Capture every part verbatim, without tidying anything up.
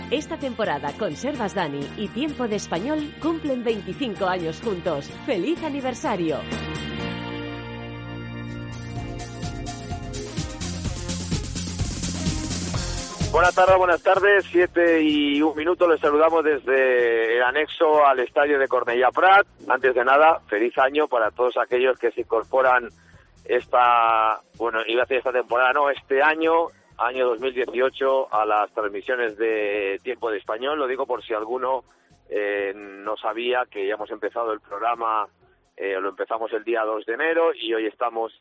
Esta temporada Conservas Dani y Tiempo de Español cumplen veinticinco años juntos. ¡Feliz aniversario! Buenas tardes, buenas tardes, siete y un minuto, les saludamos desde el anexo al estadio de Cornellà Prat. Antes de nada, feliz año para todos aquellos que se incorporan esta, bueno, iba a decir esta temporada, no, este año, año dos mil dieciocho, a las transmisiones de Tiempo de Español. Lo digo por si alguno eh, no sabía que ya hemos empezado el programa, eh, lo empezamos el día dos de enero y hoy estamos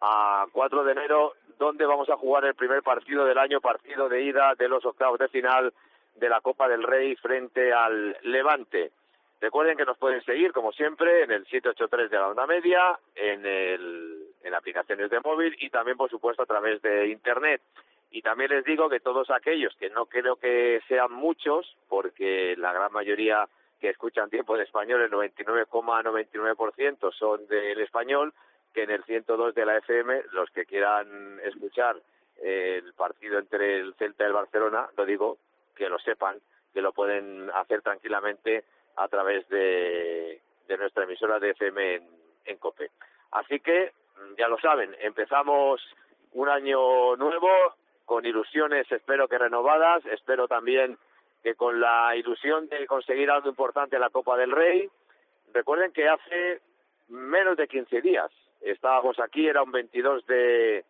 a cuatro de enero, donde vamos a jugar el primer partido del año, partido de ida de los octavos de final de la Copa del Rey frente al Levante. Recuerden que nos pueden seguir, como siempre, en el siete ocho tres de la onda media, en, el, en aplicaciones de móvil y también, por supuesto, a través de Internet. Y también les digo que todos aquellos, que no creo que sean muchos, porque la gran mayoría que escuchan Tiempo de Español, el noventa y nueve coma noventa y nueve por ciento son del español, que en el ciento dos de la F M, los que quieran escuchar eh, el partido entre el Celta y el Barcelona, lo digo, que lo sepan, que lo pueden hacer tranquilamente a través de, de nuestra emisora de F M en, en COPE. Así que, ya lo saben, empezamos un año nuevo, con ilusiones espero que renovadas, espero también que con la ilusión de conseguir algo importante en la Copa del Rey. Recuerden que hace menos de quince días estábamos aquí, era un veintidós de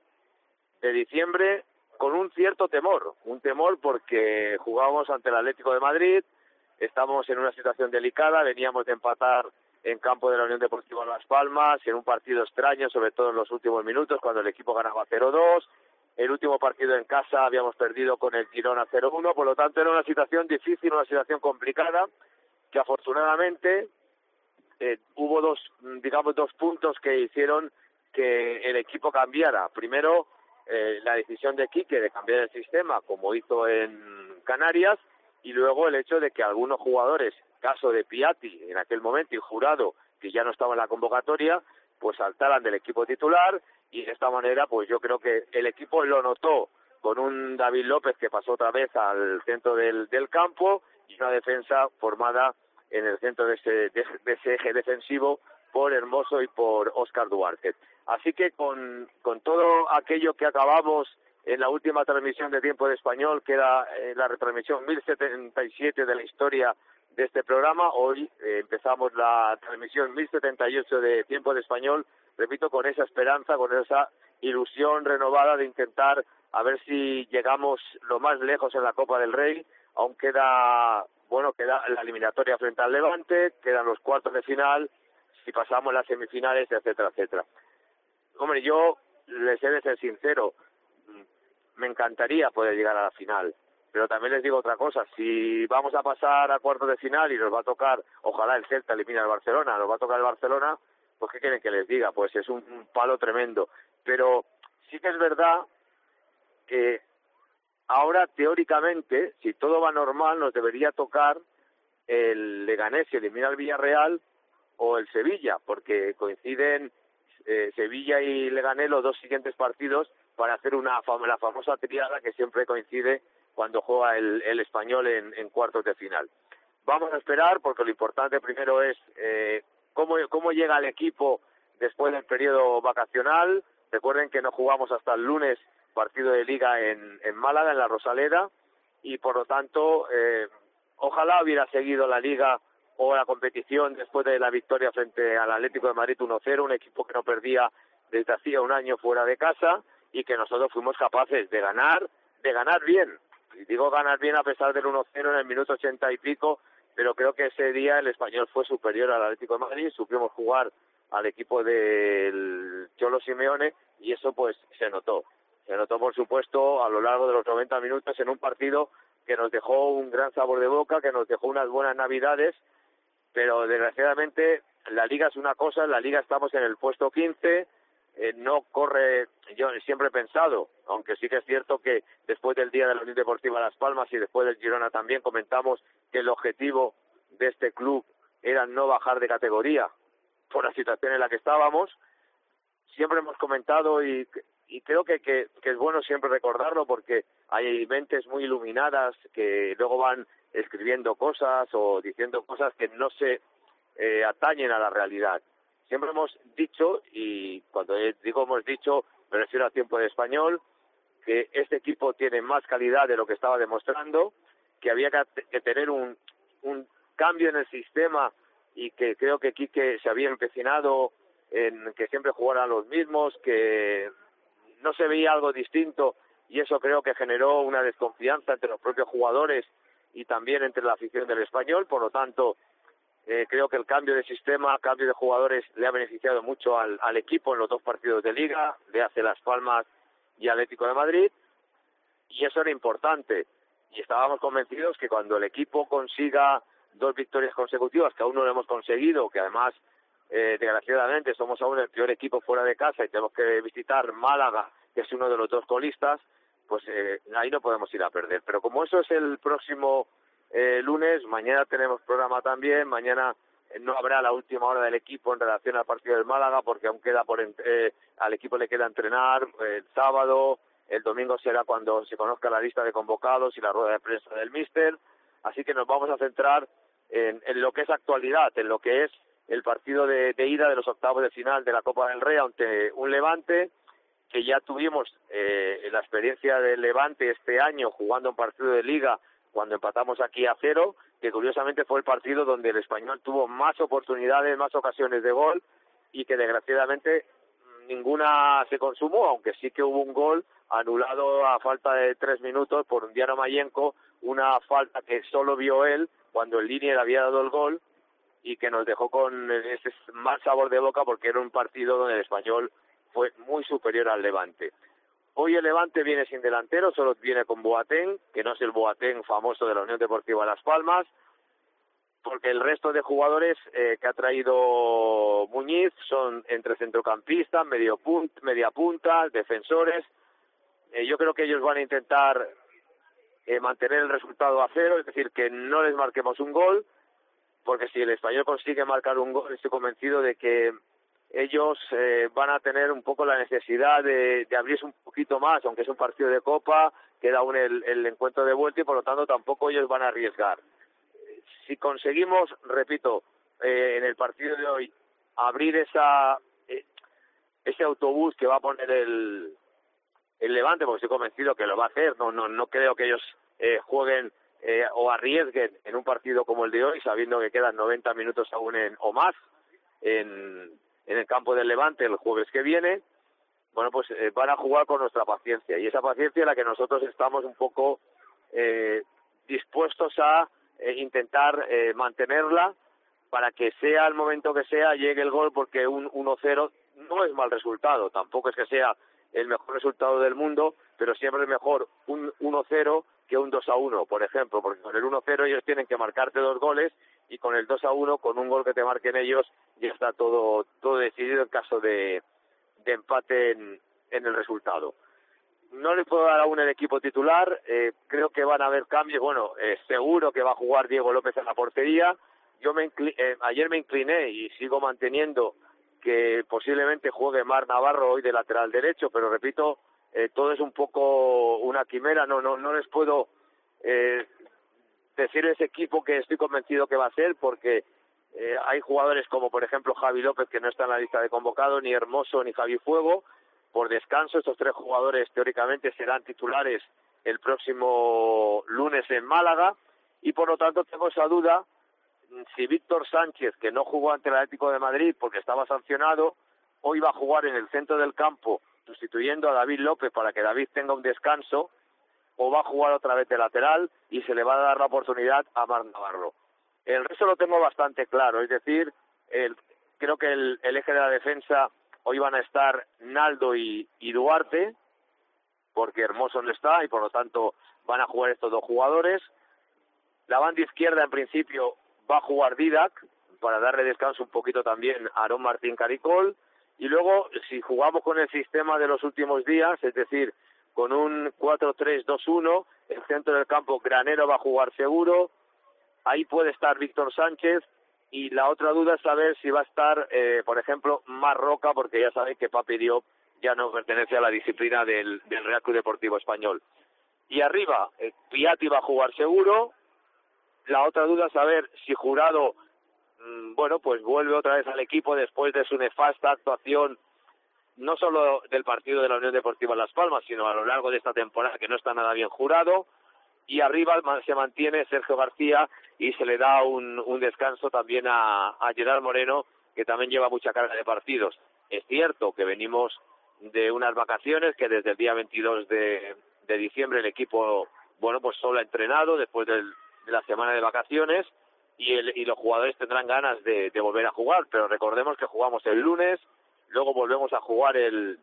diciembre, con un cierto temor, un temor porque jugábamos ante el Atlético de Madrid, estábamos en una situación delicada, veníamos de empatar en campo de la Unión Deportiva Las Palmas, en un partido extraño, sobre todo en los últimos minutos, cuando el equipo ganaba cero dos, el último partido en casa habíamos perdido con el Girona cero uno, por lo tanto era una situación difícil, una situación complicada, que afortunadamente Eh, hubo dos, digamos, dos puntos que hicieron que el equipo cambiara. Primero, eh, la decisión de Quique de cambiar el sistema, como hizo en Canarias, y luego el hecho de que algunos jugadores, caso de Piatti en aquel momento y Jurado, que ya no estaba en la convocatoria, pues saltaran del equipo titular, y de esta manera, pues yo creo que el equipo lo notó con un David López que pasó otra vez al centro del, del campo y una defensa formada en el centro de ese, de, de ese eje defensivo por Hermoso y por Óscar Duarte. Así que con, con todo aquello que acabamos en la última transmisión de Tiempo de Español, que era eh, la retransmisión mil setenta y siete de la historia de este programa, hoy eh, empezamos la transmisión mil setenta y ocho de Tiempo de Español, repito, con esa esperanza, con esa ilusión renovada de intentar a ver si llegamos lo más lejos en la Copa del Rey. Aún queda, bueno, queda la eliminatoria frente al Levante, quedan los cuartos de final, si pasamos las semifinales, etcétera, etcétera. Hombre, yo les he de ser sincero, me encantaría poder llegar a la final, pero también les digo otra cosa, si vamos a pasar a cuartos de final y nos va a tocar, ojalá el Celta elimine al Barcelona, nos va a tocar el Barcelona, pues ¿qué quieren que les diga? Pues es un, un palo tremendo, pero sí que es verdad que ahora, teóricamente, si todo va normal, nos debería tocar el Leganés si elimina al Villarreal o el Sevilla, porque coinciden eh, Sevilla y Leganés los dos siguientes partidos para hacer una fam- la famosa triada que siempre coincide cuando juega el, el Español en, en cuartos de final. Vamos a esperar, porque lo importante primero es eh, cómo, cómo llega el equipo después del periodo vacacional. Recuerden que no jugamos hasta el lunes partido de Liga en, en Málaga, en la Rosaleda, y por lo tanto, eh, ojalá hubiera seguido la Liga o la competición después de la victoria frente al Atlético de Madrid uno cero, un equipo que no perdía desde hacía un año fuera de casa y que nosotros fuimos capaces de ganar, de ganar bien. Y digo ganar bien a pesar del uno cero en el minuto ochenta y pico, pero creo que ese día el Español fue superior al Atlético de Madrid, supimos jugar al equipo del Cholo Simeone y eso pues se notó. Se notó, por supuesto, a lo largo de los noventa minutos en un partido que nos dejó un gran sabor de boca, que nos dejó unas buenas navidades, pero desgraciadamente la Liga es una cosa, en la Liga estamos en el puesto quince, eh, no corre, yo siempre he pensado, aunque sí que es cierto que después del día de la Unión Deportiva Las Palmas y después del Girona también comentamos que el objetivo de este club era no bajar de categoría por la situación en la que estábamos, siempre hemos comentado y... y creo que, que, que es bueno siempre recordarlo porque hay mentes muy iluminadas que luego van escribiendo cosas o diciendo cosas que no se eh, atañen a la realidad. Siempre hemos dicho, y cuando digo hemos dicho, me refiero a Tiempo de Español, que este equipo tiene más calidad de lo que estaba demostrando, que había que, que tener un, un cambio en el sistema y que creo que Quique se había empecinado en que siempre jugaran los mismos, que no se veía algo distinto y eso creo que generó una desconfianza entre los propios jugadores y también entre la afición del Español. Por lo tanto, eh, creo que el cambio de sistema, cambio de jugadores le ha beneficiado mucho al, al equipo en los dos partidos de Liga, le hace Las Palmas y Atlético de Madrid, y eso era importante. Y estábamos convencidos que cuando el equipo consiga dos victorias consecutivas, que aún no lo hemos conseguido, que además, eh, desgraciadamente, somos aún el peor equipo fuera de casa y tenemos que visitar Málaga, que es uno de los dos colistas, pues eh, ahí no podemos ir a perder. Pero como eso es el próximo eh, lunes, mañana tenemos programa también, mañana eh, no habrá la última hora del equipo en relación al partido del Málaga, porque aún queda por eh, al equipo le queda entrenar eh, el sábado, el domingo será cuando se conozca la lista de convocados y la rueda de prensa del míster, así que nos vamos a centrar en, en lo que es actualidad, en lo que es el partido de, de ida de los octavos de final de la Copa del Rey ante un Levante, que ya tuvimos eh, la experiencia del Levante este año jugando un partido de Liga cuando empatamos aquí a cero, que curiosamente fue el partido donde el Español tuvo más oportunidades, más ocasiones de gol y que desgraciadamente ninguna se consumó, aunque sí que hubo un gol anulado a falta de tres minutos por un Diano Mayenko, una falta que solo vio él cuando el línea le había dado el gol y que nos dejó con ese mal sabor de boca porque era un partido donde el Español fue muy superior al Levante. Hoy el Levante viene sin delantero, solo viene con Boateng, que no es el Boateng famoso de la Unión Deportiva Las Palmas, porque el resto de jugadores eh, que ha traído Muñiz son entre centrocampistas, medio punt, media punta, defensores. Eh, yo creo que ellos van a intentar eh, mantener el resultado a cero, es decir, que no les marquemos un gol, porque si el Español consigue marcar un gol, estoy convencido de que ellos eh, van a tener un poco la necesidad de, de abrirse un poquito más, aunque es un partido de Copa, queda aún el, el encuentro de vuelta y por lo tanto tampoco ellos van a arriesgar. Si conseguimos, repito, eh, en el partido de hoy, abrir esa eh, ese autobús que va a poner el, el Levante, porque estoy convencido que lo va a hacer, no no no creo que ellos eh, jueguen eh, o arriesguen en un partido como el de hoy, sabiendo que quedan noventa minutos aún en, o más en, en el campo del Levante el jueves que viene. Bueno, pues eh, van a jugar con nuestra paciencia, y esa paciencia es la que nosotros estamos un poco eh, dispuestos a eh, intentar eh, mantenerla para que sea el momento que sea, llegue el gol, porque un uno cero no es mal resultado, tampoco es que sea el mejor resultado del mundo, pero siempre es mejor un uno cero que un dos a uno, por ejemplo, porque con el uno cero ellos tienen que marcarte dos goles y con el dos a uno, con un gol que te marquen ellos, ya está todo todo decidido en caso de, de empate en, en el resultado. No les puedo dar aún el equipo titular, eh, creo que van a haber cambios. Bueno, eh, seguro que va a jugar Diego López en la portería. Yo me incli- eh, ayer me incliné y sigo manteniendo que posiblemente juegue Mar Navarro hoy de lateral derecho, pero repito, eh, todo es un poco una quimera, no no no les puedo eh, decir ese equipo que estoy convencido que va a ser, porque eh, hay jugadores como por ejemplo Javi López, que no está en la lista de convocados, ni Hermoso ni Javi Fuego, por descanso. Estos tres jugadores teóricamente serán titulares el próximo lunes en Málaga, y por lo tanto tengo esa duda si Víctor Sánchez, que no jugó ante el Atlético de Madrid porque estaba sancionado, hoy va a jugar en el centro del campo sustituyendo a David López para que David tenga un descanso, o va a jugar otra vez de lateral y se le va a dar la oportunidad a Mar Navarro. El resto lo tengo bastante claro, es decir, el, creo que el, el eje de la defensa hoy van a estar Naldo y, y Duarte, porque Hermoso no está y por lo tanto van a jugar estos dos jugadores. La banda izquierda en principio va a jugar Didac para darle descanso un poquito también a Aarón Martín Caricol, y luego si jugamos con el sistema de los últimos días, es decir, con un cuatro tres dos uno, el centro del campo Granero va a jugar seguro, ahí puede estar Víctor Sánchez, y la otra duda es saber si va a estar, eh, por ejemplo, Marroca, porque ya sabéis que Papi Diop ya no pertenece a la disciplina del, del Real Club Deportivo Español. Y arriba, eh, Piatti va a jugar seguro. La otra duda es saber si Jurado, mmm, bueno, pues vuelve otra vez al equipo después de su nefasta actuación, no solo del partido de la Unión Deportiva Las Palmas, sino a lo largo de esta temporada, que no está nada bien Jurado. Y arriba se mantiene Sergio García y se le da un, un descanso también a, a Gerard Moreno, que también lleva mucha carga de partidos. Es cierto que venimos de unas vacaciones, que desde el día veintidós de, de diciembre el equipo, bueno, pues solo ha entrenado después del, de la semana de vacaciones, y, el, y los jugadores tendrán ganas de, de volver a jugar, pero recordemos que jugamos el lunes, luego volvemos a jugar el,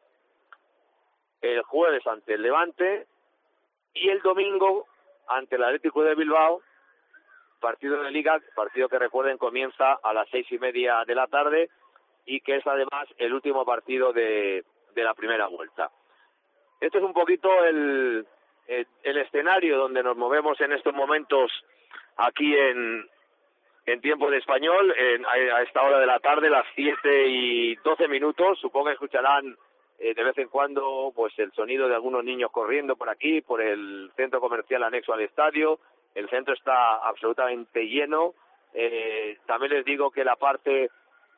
el jueves ante el Levante, y el domingo ante el Atlético de Bilbao, partido de Liga, partido que recuerden comienza a las seis y media de la tarde, y que es además el último partido de, de la primera vuelta. Este es un poquito el, el, el escenario donde nos movemos en estos momentos aquí en, en tiempo de español, en, a esta hora de la tarde, las siete y doce minutos. Supongo que escucharán eh, de vez en cuando pues el sonido de algunos niños corriendo por aquí, por el centro comercial anexo al estadio. El centro está absolutamente lleno. Eh, también les digo que la parte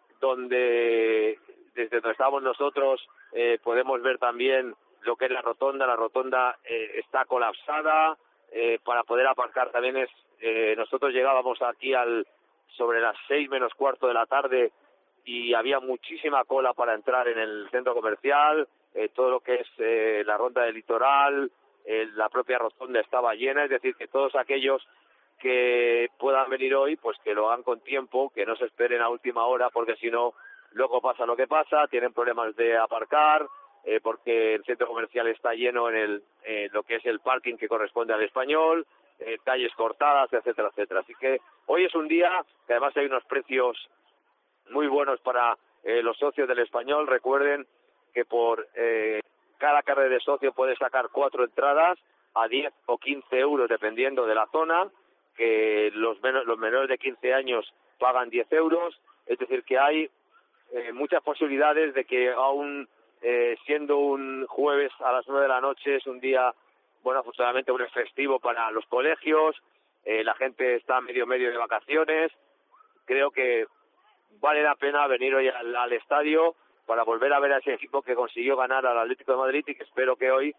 donde desde donde estamos nosotros eh, podemos ver también lo que es la rotonda. La rotonda eh, está colapsada, eh, para poder aparcar también es, eh, nosotros llegábamos aquí al sobre las seis menos cuarto de la tarde y había muchísima cola para entrar en el centro comercial, eh, todo lo que es eh, la ronda del litoral, eh, la propia rotonda estaba llena, es decir, que todos aquellos que puedan venir hoy, pues que lo hagan con tiempo, que no se esperen a última hora, porque si no, luego pasa lo que pasa, tienen problemas de aparcar, eh, porque el centro comercial está lleno en el eh, lo que es el parking que corresponde al Español, eh, calles cortadas, etcétera, etcétera. Así que hoy es un día que además hay unos precios muy buenos para eh, los socios del Español. Recuerden que por eh, cada carnet de socio puede sacar cuatro entradas a diez o quince euros dependiendo de la zona, que los, menos, los menores de quince años pagan diez euros, es decir que hay eh, muchas posibilidades de que aún eh, siendo un jueves a las nueve de la noche es un día, bueno, afortunadamente un festivo para los colegios, eh, la gente está medio medio de vacaciones, creo que vale la pena venir hoy al, al estadio para volver a ver a ese equipo que consiguió ganar al Atlético de Madrid y que espero que hoy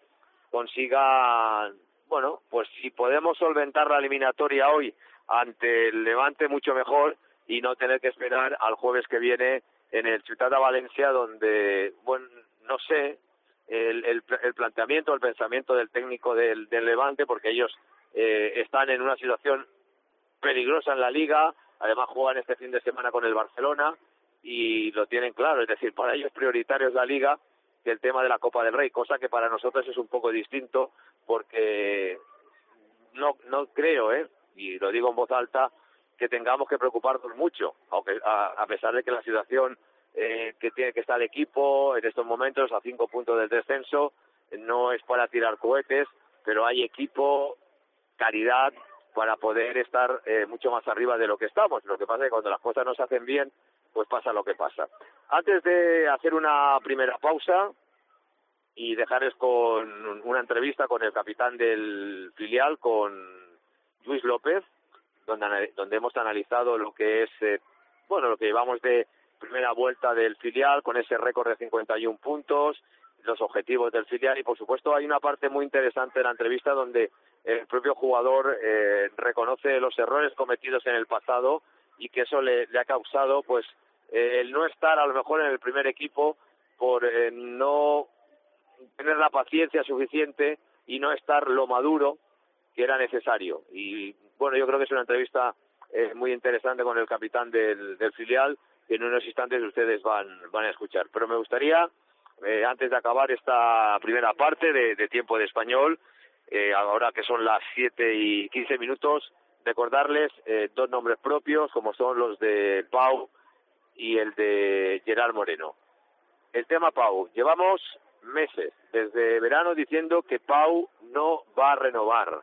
consiga, bueno, pues si podemos solventar la eliminatoria hoy ante el Levante mucho mejor y no tener que esperar al jueves que viene en el Ciutat de Valencia, donde, bueno, no sé el, el, el planteamiento, el pensamiento del técnico del, del Levante, porque ellos eh, están en una situación peligrosa en la Liga, además juegan este fin de semana con el Barcelona y lo tienen claro, es decir, para ellos prioritario es la Liga que el tema de la Copa del Rey, cosa que para nosotros es un poco distinto, porque no no creo, ¿eh? y lo digo en voz alta, que tengamos que preocuparnos mucho, aunque a, a pesar de que la situación eh, que tiene que estar el equipo en estos momentos a cinco puntos del descenso no es para tirar cohetes, pero hay equipo, calidad para poder estar eh, mucho más arriba de lo que estamos. Lo que pasa es que cuando las cosas no se hacen bien, pues pasa lo que pasa. Antes de hacer una primera pausa y dejarles con una entrevista con el capitán del filial, con Luis López, donde, donde hemos analizado lo que es, eh, bueno, lo que llevamos de primera vuelta del filial, con ese récord de cincuenta y uno puntos, los objetivos del filial, y por supuesto hay una parte muy interesante de la entrevista donde el propio jugador eh, reconoce los errores cometidos en el pasado y que eso le, le ha causado pues eh, el no estar a lo mejor en el primer equipo por eh, no tener la paciencia suficiente y no estar lo maduro que era necesario. Y bueno, yo creo que es una entrevista eh, muy interesante con el capitán del, del filial, que en unos instantes ustedes van, van a escuchar. Pero me gustaría, eh, antes de acabar esta primera parte de, de Tiempo de Español, eh, ahora que son las siete y quince minutos, recordarles eh, dos nombres propios, como son los de Pau y el de Gerard Moreno. El tema Pau, llevamos meses, desde verano, diciendo que Pau no va a renovar.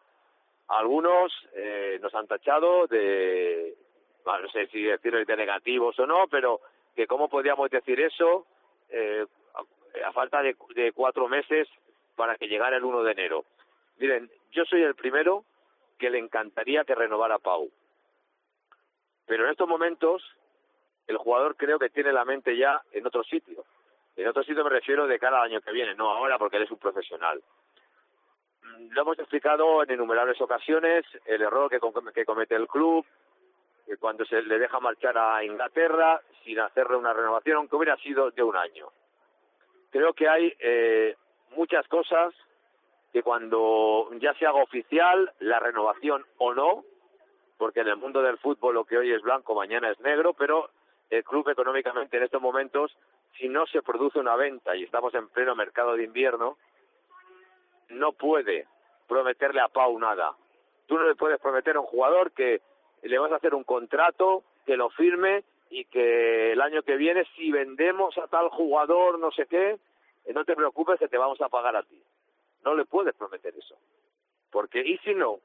Algunos eh, nos han tachado de, bueno, no sé si decirlo de negativos o no, pero que cómo podríamos decir eso. Eh, a falta de, de cuatro meses para que llegara el uno de enero. Miren, yo soy el primero que le encantaría que renovara Pau. Pero en estos momentos, el jugador creo que tiene la mente ya en otro sitio. En otro sitio me refiero de cara al año que viene, no ahora porque él es un profesional. Lo hemos explicado en innumerables ocasiones, el error que, que comete el club, que cuando se le deja marchar a Inglaterra sin hacerle una renovación, aunque hubiera sido de un año. Creo que hay eh, muchas cosas que cuando ya se haga oficial la renovación o no, porque en el mundo del fútbol lo que hoy es blanco, mañana es negro, pero el club económicamente en estos momentos, si no se produce una venta y estamos en pleno mercado de invierno, no puede prometerle a Pau nada. Tú no le puedes prometer a un jugador que le vas a hacer un contrato, que lo firme y que el año que viene, si vendemos a tal jugador, no sé qué, no te preocupes que te vamos a pagar a ti. No le puedes prometer eso. Porque, ¿y si no?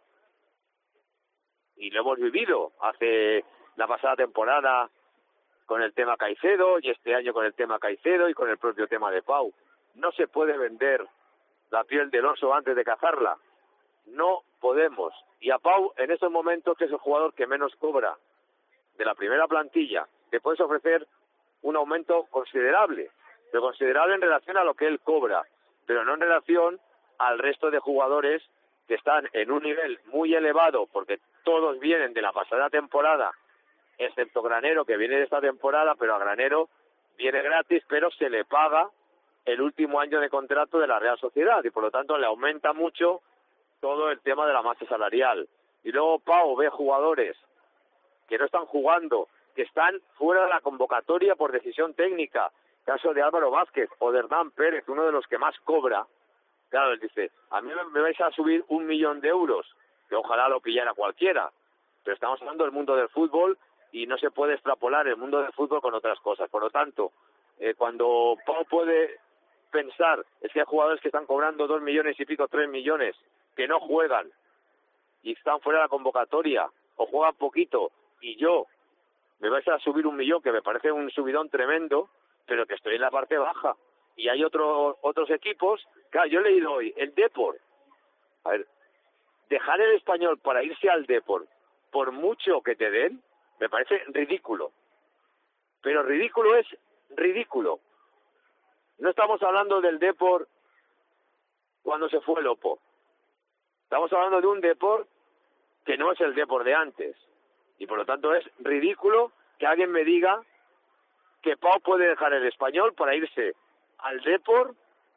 Y lo hemos vivido hace la pasada temporada con el tema Caicedo y este año con el tema Caicedo y con el propio tema de Pau. No se puede vender la piel del oso antes de cazarla. No podemos. Y a Pau, en estos momentos, que es el jugador que menos cobra de la primera plantilla, te puedes ofrecer un aumento considerable, pero considerable en relación a lo que él cobra, pero no en relación al resto de jugadores que están en un nivel muy elevado, porque todos vienen de la pasada temporada, excepto Granero, que viene de esta temporada, pero a Granero viene gratis, pero se le paga el último año de contrato de la Real Sociedad, y por lo tanto le aumenta mucho todo el tema de la masa salarial. Y luego Pau ve jugadores que no están jugando, que están fuera de la convocatoria por decisión técnica, caso de Álvaro Vázquez o de Hernán Pérez, uno de los que más cobra. Claro, él dice, a mí me vais a subir un millón de euros, que ojalá lo pillara cualquiera, pero estamos hablando del mundo del fútbol y no se puede extrapolar el mundo del fútbol con otras cosas. Por lo tanto, eh, cuando Pau puede pensar, es que hay jugadores que están cobrando dos millones y pico, tres millones, que no juegan y están fuera de la convocatoria o juegan poquito, y yo me vais a subir un millón, que me parece un subidón tremendo, pero que estoy en la parte baja. Y hay otros otros equipos, claro, yo he leído hoy, el Depor, a ver, dejar el Español para irse al Depor, por mucho que te den, me parece ridículo. Pero ridículo es ridículo. No estamos hablando del Depor cuando se fue Lopo. Estamos hablando de un Depor que no es el Depor de antes. Y por lo tanto es ridículo que alguien me diga que Pau puede dejar el Español para irse al Depor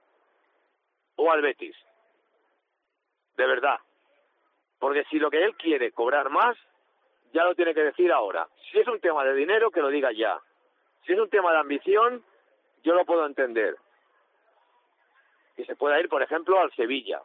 o al Betis. De verdad. Porque si lo que él quiere cobrar más, ya lo tiene que decir ahora. Si es un tema de dinero, que lo diga ya. Si es un tema de ambición, yo lo puedo entender. Que se pueda ir, por ejemplo, al Sevilla.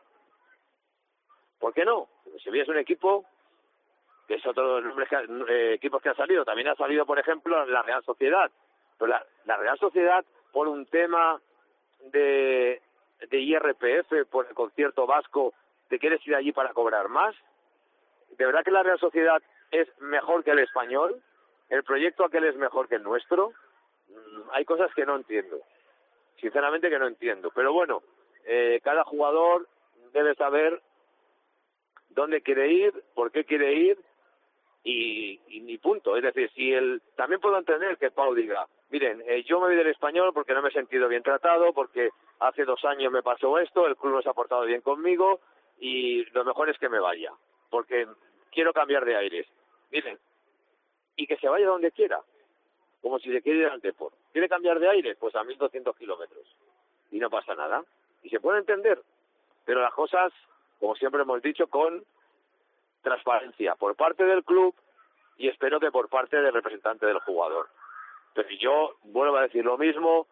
¿Por qué no? El Sevilla es un equipo que es otro de los nombres que, eh, equipos que ha salido. También ha salido, por ejemplo, la Real Sociedad. Pero la, la Real Sociedad, por un tema de, de I R P F, por el concierto vasco, ¿te quieres ir allí para cobrar más? ¿De verdad que la Real Sociedad es mejor que el Español? ¿El proyecto aquel es mejor que el nuestro? Mm, hay cosas que no entiendo. Sinceramente que no entiendo. Pero bueno, eh, cada jugador debe saber dónde quiere ir, por qué quiere ir, y, y ni punto. Es decir, si el también puedo entender que Pau diga, miren, eh, yo me voy del Español porque no me he sentido bien tratado, porque hace dos años me pasó esto, el club no se ha portado bien conmigo, y lo mejor es que me vaya, porque quiero cambiar de aires. Miren, y que se vaya donde quiera, como si se quiere ir al Depor. ¿Quiere cambiar de aire? Pues a mil doscientos kilómetros. Y no pasa nada. Y se puede entender. Pero las cosas, como siempre hemos dicho, con transparencia por parte del club y espero que por parte del representante del jugador. Pero yo vuelvo a decir lo mismo,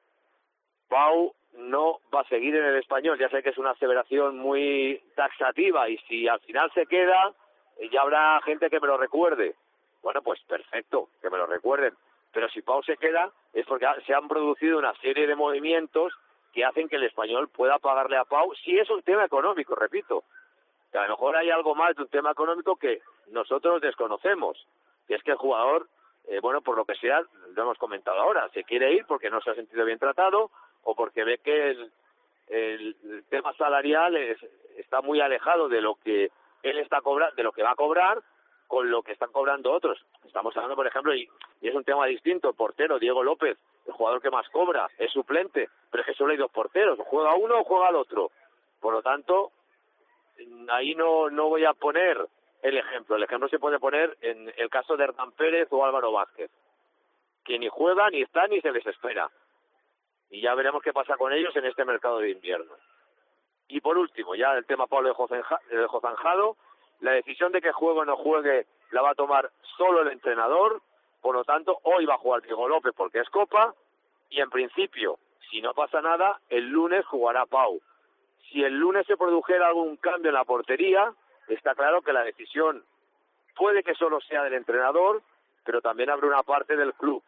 Pau no va a seguir en el Español. Ya sé que es una aseveración muy taxativa y si al final se queda, ya habrá gente que me lo recuerde. Bueno, pues perfecto, que me lo recuerden. Pero si Pau se queda es porque se han producido una serie de movimientos que hacen que el Español pueda pagarle a Pau, si es un tema económico, repito. Que a lo mejor hay algo más de un tema económico que nosotros desconocemos, que es que el jugador, eh, bueno, por lo que sea, lo hemos comentado ahora, se quiere ir porque no se ha sentido bien tratado, o porque ve que el, el, el tema salarial es, está muy alejado de lo que él está cobrando, de lo que va a cobrar con lo que están cobrando otros. Estamos hablando, por ejemplo, y, y es un tema distinto, el portero Diego López, el jugador que más cobra, es suplente, pero es que solo hay dos porteros, o juega uno o juega el otro. Por lo tanto, ahí no, no voy a poner el ejemplo. El ejemplo se puede poner en el caso de Hernán Pérez o Álvaro Vázquez, que ni juegan, ni están, ni se les espera. Y ya veremos qué pasa con ellos en este mercado de invierno. Y por último, ya el tema Pablo de Jozanjado, la decisión de que juegue o no juegue la va a tomar solo el entrenador. Por lo tanto, hoy va a jugar Diego López porque es Copa, y en principio, si no pasa nada, el lunes jugará Pau. Si el lunes se produjera algún cambio en la portería, está claro que la decisión puede que solo sea del entrenador, pero también habrá una parte del club.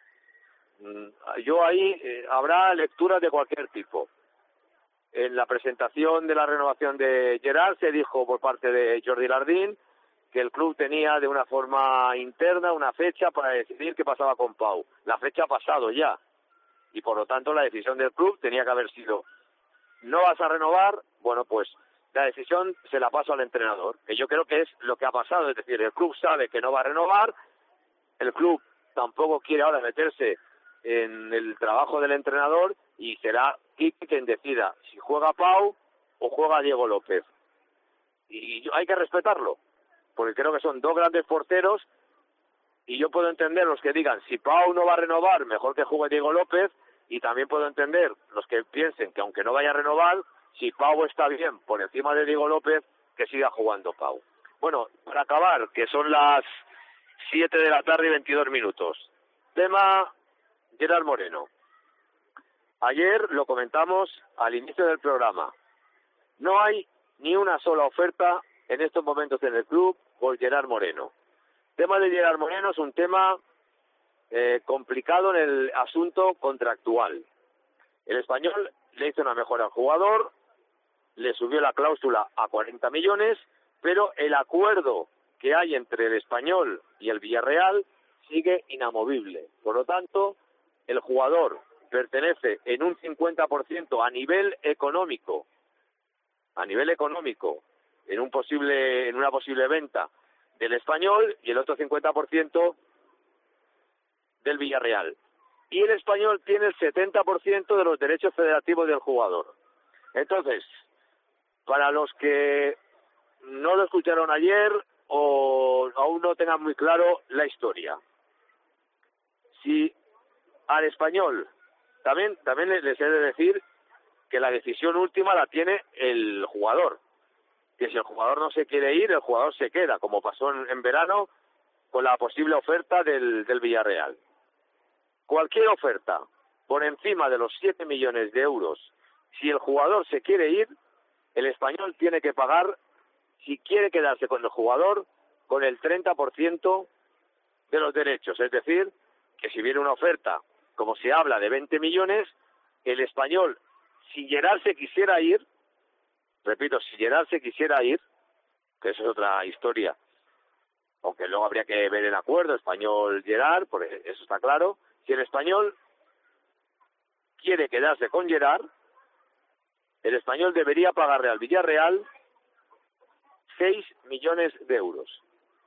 Yo ahí eh, habrá lecturas de cualquier tipo. En la presentación de la renovación de Gerard se dijo por parte de Jordi Lardín que el club tenía de una forma interna una fecha para decidir qué pasaba con Pau. La fecha ha pasado ya, y por lo tanto la decisión del club tenía que haber sido: no vas a renovar, bueno, pues la decisión se la paso al entrenador, que yo creo que es lo que ha pasado. Es decir, el club sabe que no va a renovar, el club tampoco quiere ahora meterse en el trabajo del entrenador, y será Quique quien decida si juega Pau o juega Diego López. Y hay que respetarlo, porque creo que son dos grandes porteros, y yo puedo entender los que digan si Pau no va a renovar, mejor que juegue Diego López, y también puedo entender los que piensen que aunque no vaya a renovar, si Pau está bien por encima de Diego López, que siga jugando Pau. Bueno, para acabar, que son las siete de la tarde y veintidós minutos. Tema Gerard Moreno. Ayer lo comentamos al inicio del programa. No hay ni una sola oferta en estos momentos en el club por Gerard Moreno. El tema de Gerard Moreno es un tema eh, complicado en el asunto contractual. El Español le hizo una mejora al jugador, le subió la cláusula a cuarenta millones, pero el acuerdo que hay entre el Español y el Villarreal sigue inamovible. Por lo tanto, el jugador pertenece en un cincuenta por ciento a nivel económico, a nivel económico, en un posible, en una posible venta del Español, y el otro cincuenta por ciento del Villarreal. Y el Español tiene el setenta por ciento de los derechos federativos del jugador. Entonces, para los que no lo escucharon ayer o aún no tengan muy claro la historia, si al Español, también, también les he de decir que la decisión última la tiene el jugador, que si el jugador no se quiere ir, el jugador se queda, como pasó en, en verano con la posible oferta del, del Villarreal. Cualquier oferta por encima de los siete millones de euros, si el jugador se quiere ir, el Español tiene que pagar, si quiere quedarse con el jugador, con el treinta por ciento de los derechos. Es decir, que si viene una oferta, como se habla, de veinte millones, el Español, si Gerard se quisiera ir, repito, si Gerard se quisiera ir, que eso es otra historia, aunque luego habría que ver el acuerdo Español-Gerard, porque eso está claro, si el Español quiere quedarse con Gerard, el Español debería pagarle al Villarreal seis millones de euros.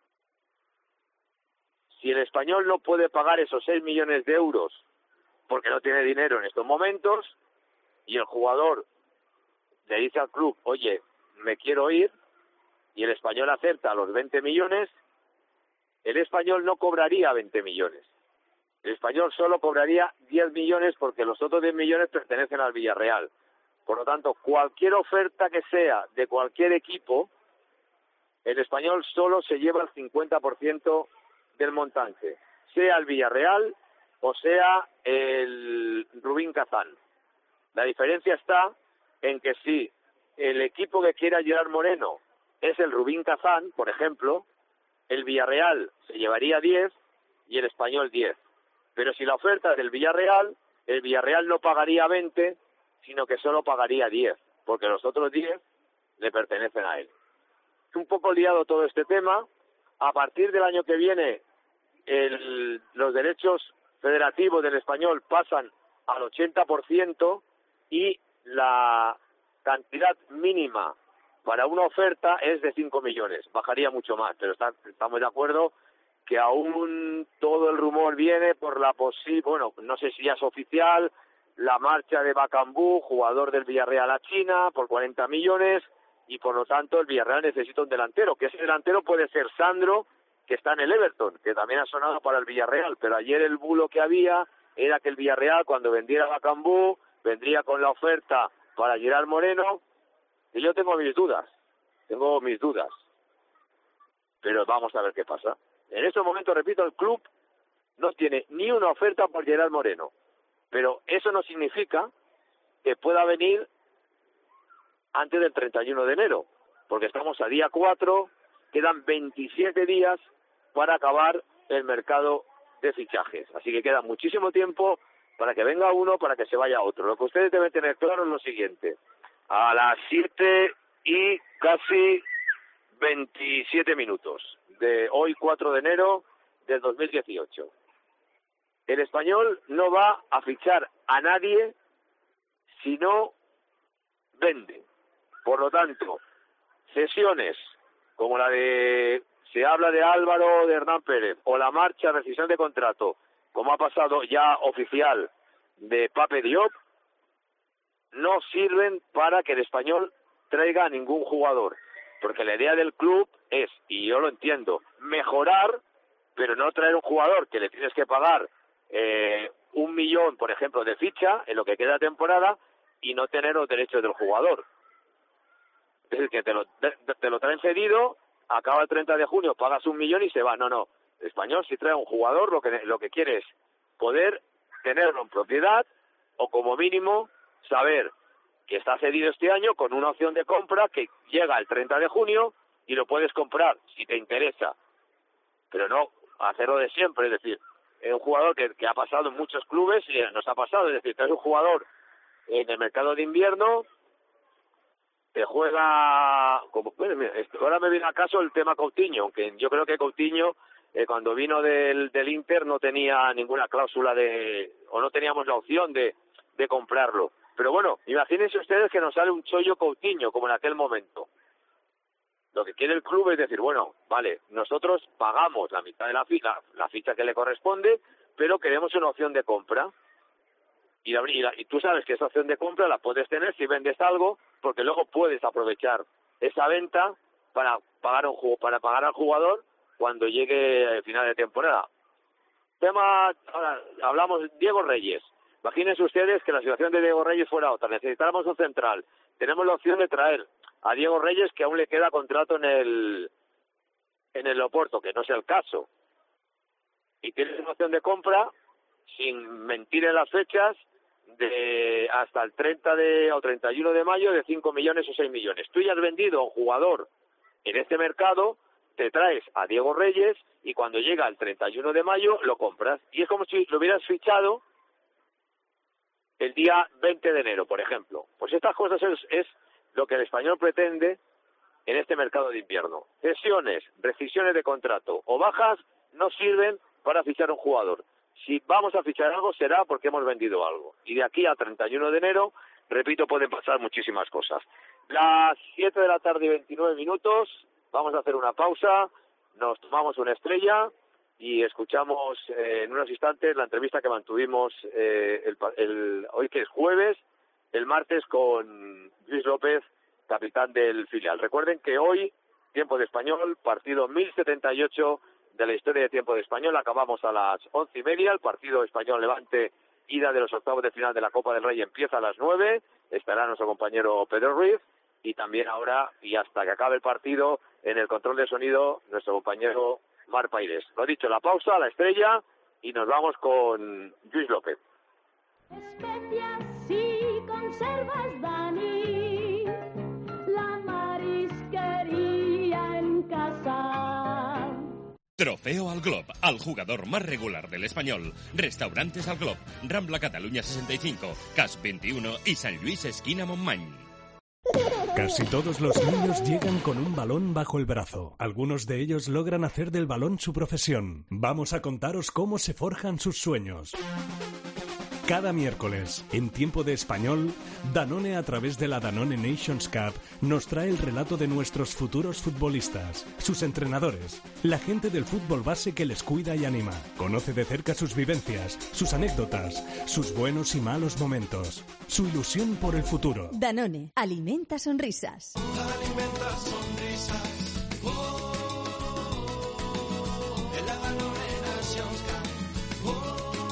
Si el Español no puede pagar esos seis millones de euros porque no tiene dinero en estos momentos, y el jugador le dice al club, oye, me quiero ir, y el Español acepta los veinte millones, el Español no cobraría veinte millones. El Español solo cobraría diez millones porque los otros diez millones pertenecen al Villarreal. Por lo tanto, cualquier oferta que sea de cualquier equipo, el Español solo se lleva el cincuenta por ciento del montante, sea el Villarreal o sea el Rubín Kazán. La diferencia está en que si el equipo que quiera Gerard Moreno es el Rubín Kazán, por ejemplo, el Villarreal se llevaría diez y el Español diez. Pero si la oferta es del Villarreal, el Villarreal no pagaría veinte, sino que solo pagaría diez, porque los otros diez le pertenecen a él. Es un poco liado todo este tema. A partir del año que viene, el, los derechos federativos del Español pasan al ochenta por ciento, y la cantidad mínima para una oferta es de cinco millones. Bajaría mucho más, pero está, estamos de acuerdo que aún todo el rumor viene por la posible, bueno, no sé si ya es oficial, la marcha de Bakambu, jugador del Villarreal a China, por cuarenta millones, y por lo tanto el Villarreal necesita un delantero, que ese delantero puede ser Sandro, que está en el Everton, que también ha sonado para el Villarreal, pero ayer el bulo que había era que el Villarreal, cuando vendiera a Bakambu, vendría con la oferta para Gerard Moreno, y yo tengo mis dudas, tengo mis dudas, pero vamos a ver qué pasa. En estos momentos, repito, el club no tiene ni una oferta por Gerard Moreno, pero eso no significa que pueda venir antes del treinta y uno de enero, porque estamos a día cuatro, quedan veintisiete días para acabar el mercado de fichajes, así que queda muchísimo tiempo para que venga uno, para que se vaya otro. Lo que ustedes deben tener claro es lo siguiente: a las siete y casi veintisiete minutos de hoy, cuatro de enero del dos mil dieciocho, el Español no va a fichar a nadie si no vende. Por lo tanto, cesiones como la de, se habla de Álvaro, de Hernán Pérez, o la marcha, rescisión de contrato, como ha pasado ya oficial de Pape Diop, no sirven para que el Español traiga a ningún jugador, porque la idea del club es, y yo lo entiendo, mejorar, pero no traer un jugador que le tienes que pagar eh, un millón, por ejemplo, de ficha en lo que queda de temporada y no tener los derechos del jugador. Es decir, que te lo, te, te lo traen cedido, acaba el treinta de junio, pagas un millón y se va. No, no. El Español, si trae un jugador, lo que lo que quiere es poder tenerlo en propiedad o como mínimo saber que está cedido este año con una opción de compra que llega el treinta de junio y lo puedes comprar si te interesa. Pero no hacerlo de siempre, es decir, es un jugador que, que ha pasado en muchos clubes y nos ha pasado, es decir, traes un jugador en el mercado de invierno, te juega, como, bueno, ahora me viene a caso el tema Coutinho, aunque yo creo que Coutinho eh, cuando vino del, del Inter no tenía ninguna cláusula de, o no teníamos la opción de, de comprarlo. Pero bueno, imagínense ustedes que nos sale un chollo Coutinho, como en aquel momento. Lo que quiere el club es decir, bueno, vale, nosotros pagamos la mitad de la ficha, la ficha que le corresponde, pero queremos una opción de compra. Y, la, y, la, y tú sabes que esa opción de compra la puedes tener si vendes algo, porque luego puedes aprovechar esa venta para pagar un juego, para pagar al jugador cuando llegue el final de temporada. Tema, ahora hablamos Diego Reyes. Imagínense ustedes que la situación de Diego Reyes fuera otra. Necesitáramos un central. Tenemos la opción de traer a Diego Reyes, que aún le queda contrato en el en el Oporto, que no es el caso. Y tienes una opción de compra, sin mentir en las fechas, de hasta el treinta de o treinta y uno de mayo de cinco millones o seis millones. Tú ya has vendido a un jugador en este mercado, te traes a Diego Reyes y cuando llega el treinta y uno de mayo lo compras. Y es como si lo hubieras fichado el día veinte de enero, por ejemplo. Pues estas cosas es, es lo que el Español pretende en este mercado de invierno. Cesiones, rescisiones de contrato o bajas no sirven para fichar un jugador. Si vamos a fichar algo será porque hemos vendido algo. Y de aquí a treinta y uno de enero, repito, pueden pasar muchísimas cosas. Las siete de la tarde y veintinueve minutos, vamos a hacer una pausa, nos tomamos una estrella y escuchamos eh, en unos instantes la entrevista que mantuvimos eh, el, el, hoy que es jueves, el martes con Luis López, capitán del filial. Recuerden que hoy, Tiempo de Español, partido mil setenta y ocho de la historia de Tiempo de Español, acabamos a las once y media, el partido Español-Levante, ida de los octavos de final de la Copa del Rey, empieza a las nueve, estará nuestro compañero Pedro Ruiz, y también ahora, y hasta que acabe el partido, en el control de sonido, nuestro compañero Mar Paires. Lo dicho, la pausa, la estrella, y nos vamos con Luis López. Especias y conservas, Dani, la marisquería en casa. Trofeo al Glob, al jugador más regular del Español. Restaurantes al Glob, Rambla Cataluña sesenta y cinco, Cas veintiuno y San Luis esquina Montmany. Casi todos los niños llegan con un balón bajo el brazo. Algunos de ellos logran hacer del balón su profesión. Vamos a contaros cómo se forjan sus sueños. Cada miércoles, en tiempo de español, Danone a través de la Danone Nations Cup nos trae el relato de nuestros futuros futbolistas, sus entrenadores, la gente del fútbol base que les cuida y anima. Conoce de cerca sus vivencias, sus anécdotas, sus buenos y malos momentos, su ilusión por el futuro. Danone, alimenta sonrisas. Alimenta sonrisas. Oh, en la Danone Nations Cup. Oh.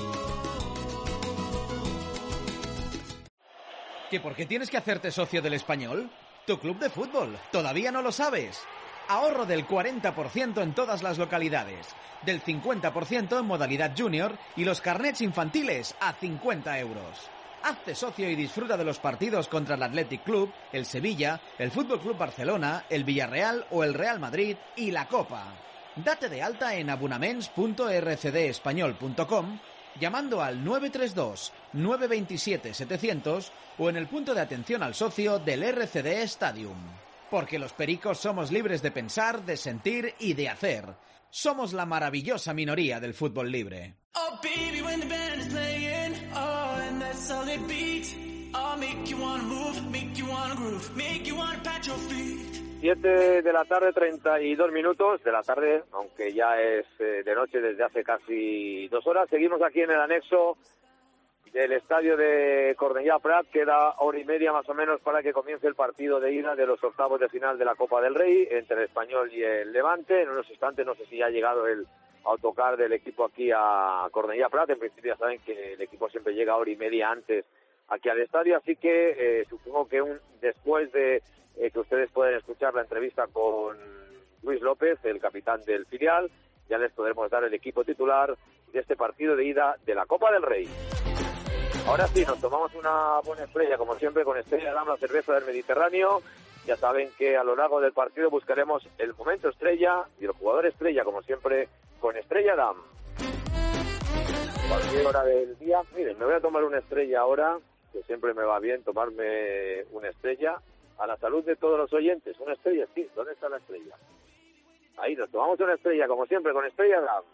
¿Que por qué tienes que hacerte socio del Español? Tu club de fútbol. ¿Todavía no lo sabes? Ahorro del cuarenta por ciento en todas las localidades, del cincuenta por ciento en modalidad junior y los carnets infantiles a cincuenta euros. Hazte socio y disfruta de los partidos contra el Athletic Club, el Sevilla, el Fútbol Club Barcelona, el Villarreal o el Real Madrid y la Copa. Date de alta en abonaments punto r c d español punto com llamando al nueve tres dos, nueve dos siete, setecientos o en el punto de atención al socio del R C D Stadium. Porque los pericos somos libres de pensar, de sentir y de hacer. Somos la maravillosa minoría del fútbol libre. Oh baby, when the band is playing, oh, and that solid beat, oh, make you wanna move, make you wanna groove, make you wanna pat your feet. siete de la tarde, treinta y dos minutos de la tarde, aunque ya es eh, de noche desde hace casi dos horas. Seguimos aquí en el anexo del estadio de Cornellà Prat. Queda hora y media más o menos para que comience el partido de ida de los octavos de final de la Copa del Rey entre el Español y el Levante. En unos instantes no sé si ya ha llegado el autocar del equipo aquí a Cornellà Prat. En principio ya saben que el equipo siempre llega hora y media antes aquí al estadio, así que eh, supongo que un después de eh, que ustedes pueden escuchar la entrevista con Luis López, el capitán del filial, ya les podremos dar el equipo titular de este partido de ida de la Copa del Rey. Ahora sí, nos tomamos una buena estrella, como siempre, con Estrella Damm, la cerveza del Mediterráneo. Ya saben que a lo largo del partido buscaremos el momento estrella y el jugador estrella, como siempre, con Estrella Damm. Cualquier hora del día. Miren, me voy a tomar una estrella ahora, que siempre me va bien tomarme una estrella. A la salud de todos los oyentes. Una estrella, sí. ¿Dónde está la estrella? Ahí, nos tomamos una estrella, como siempre, con Estrella Damm.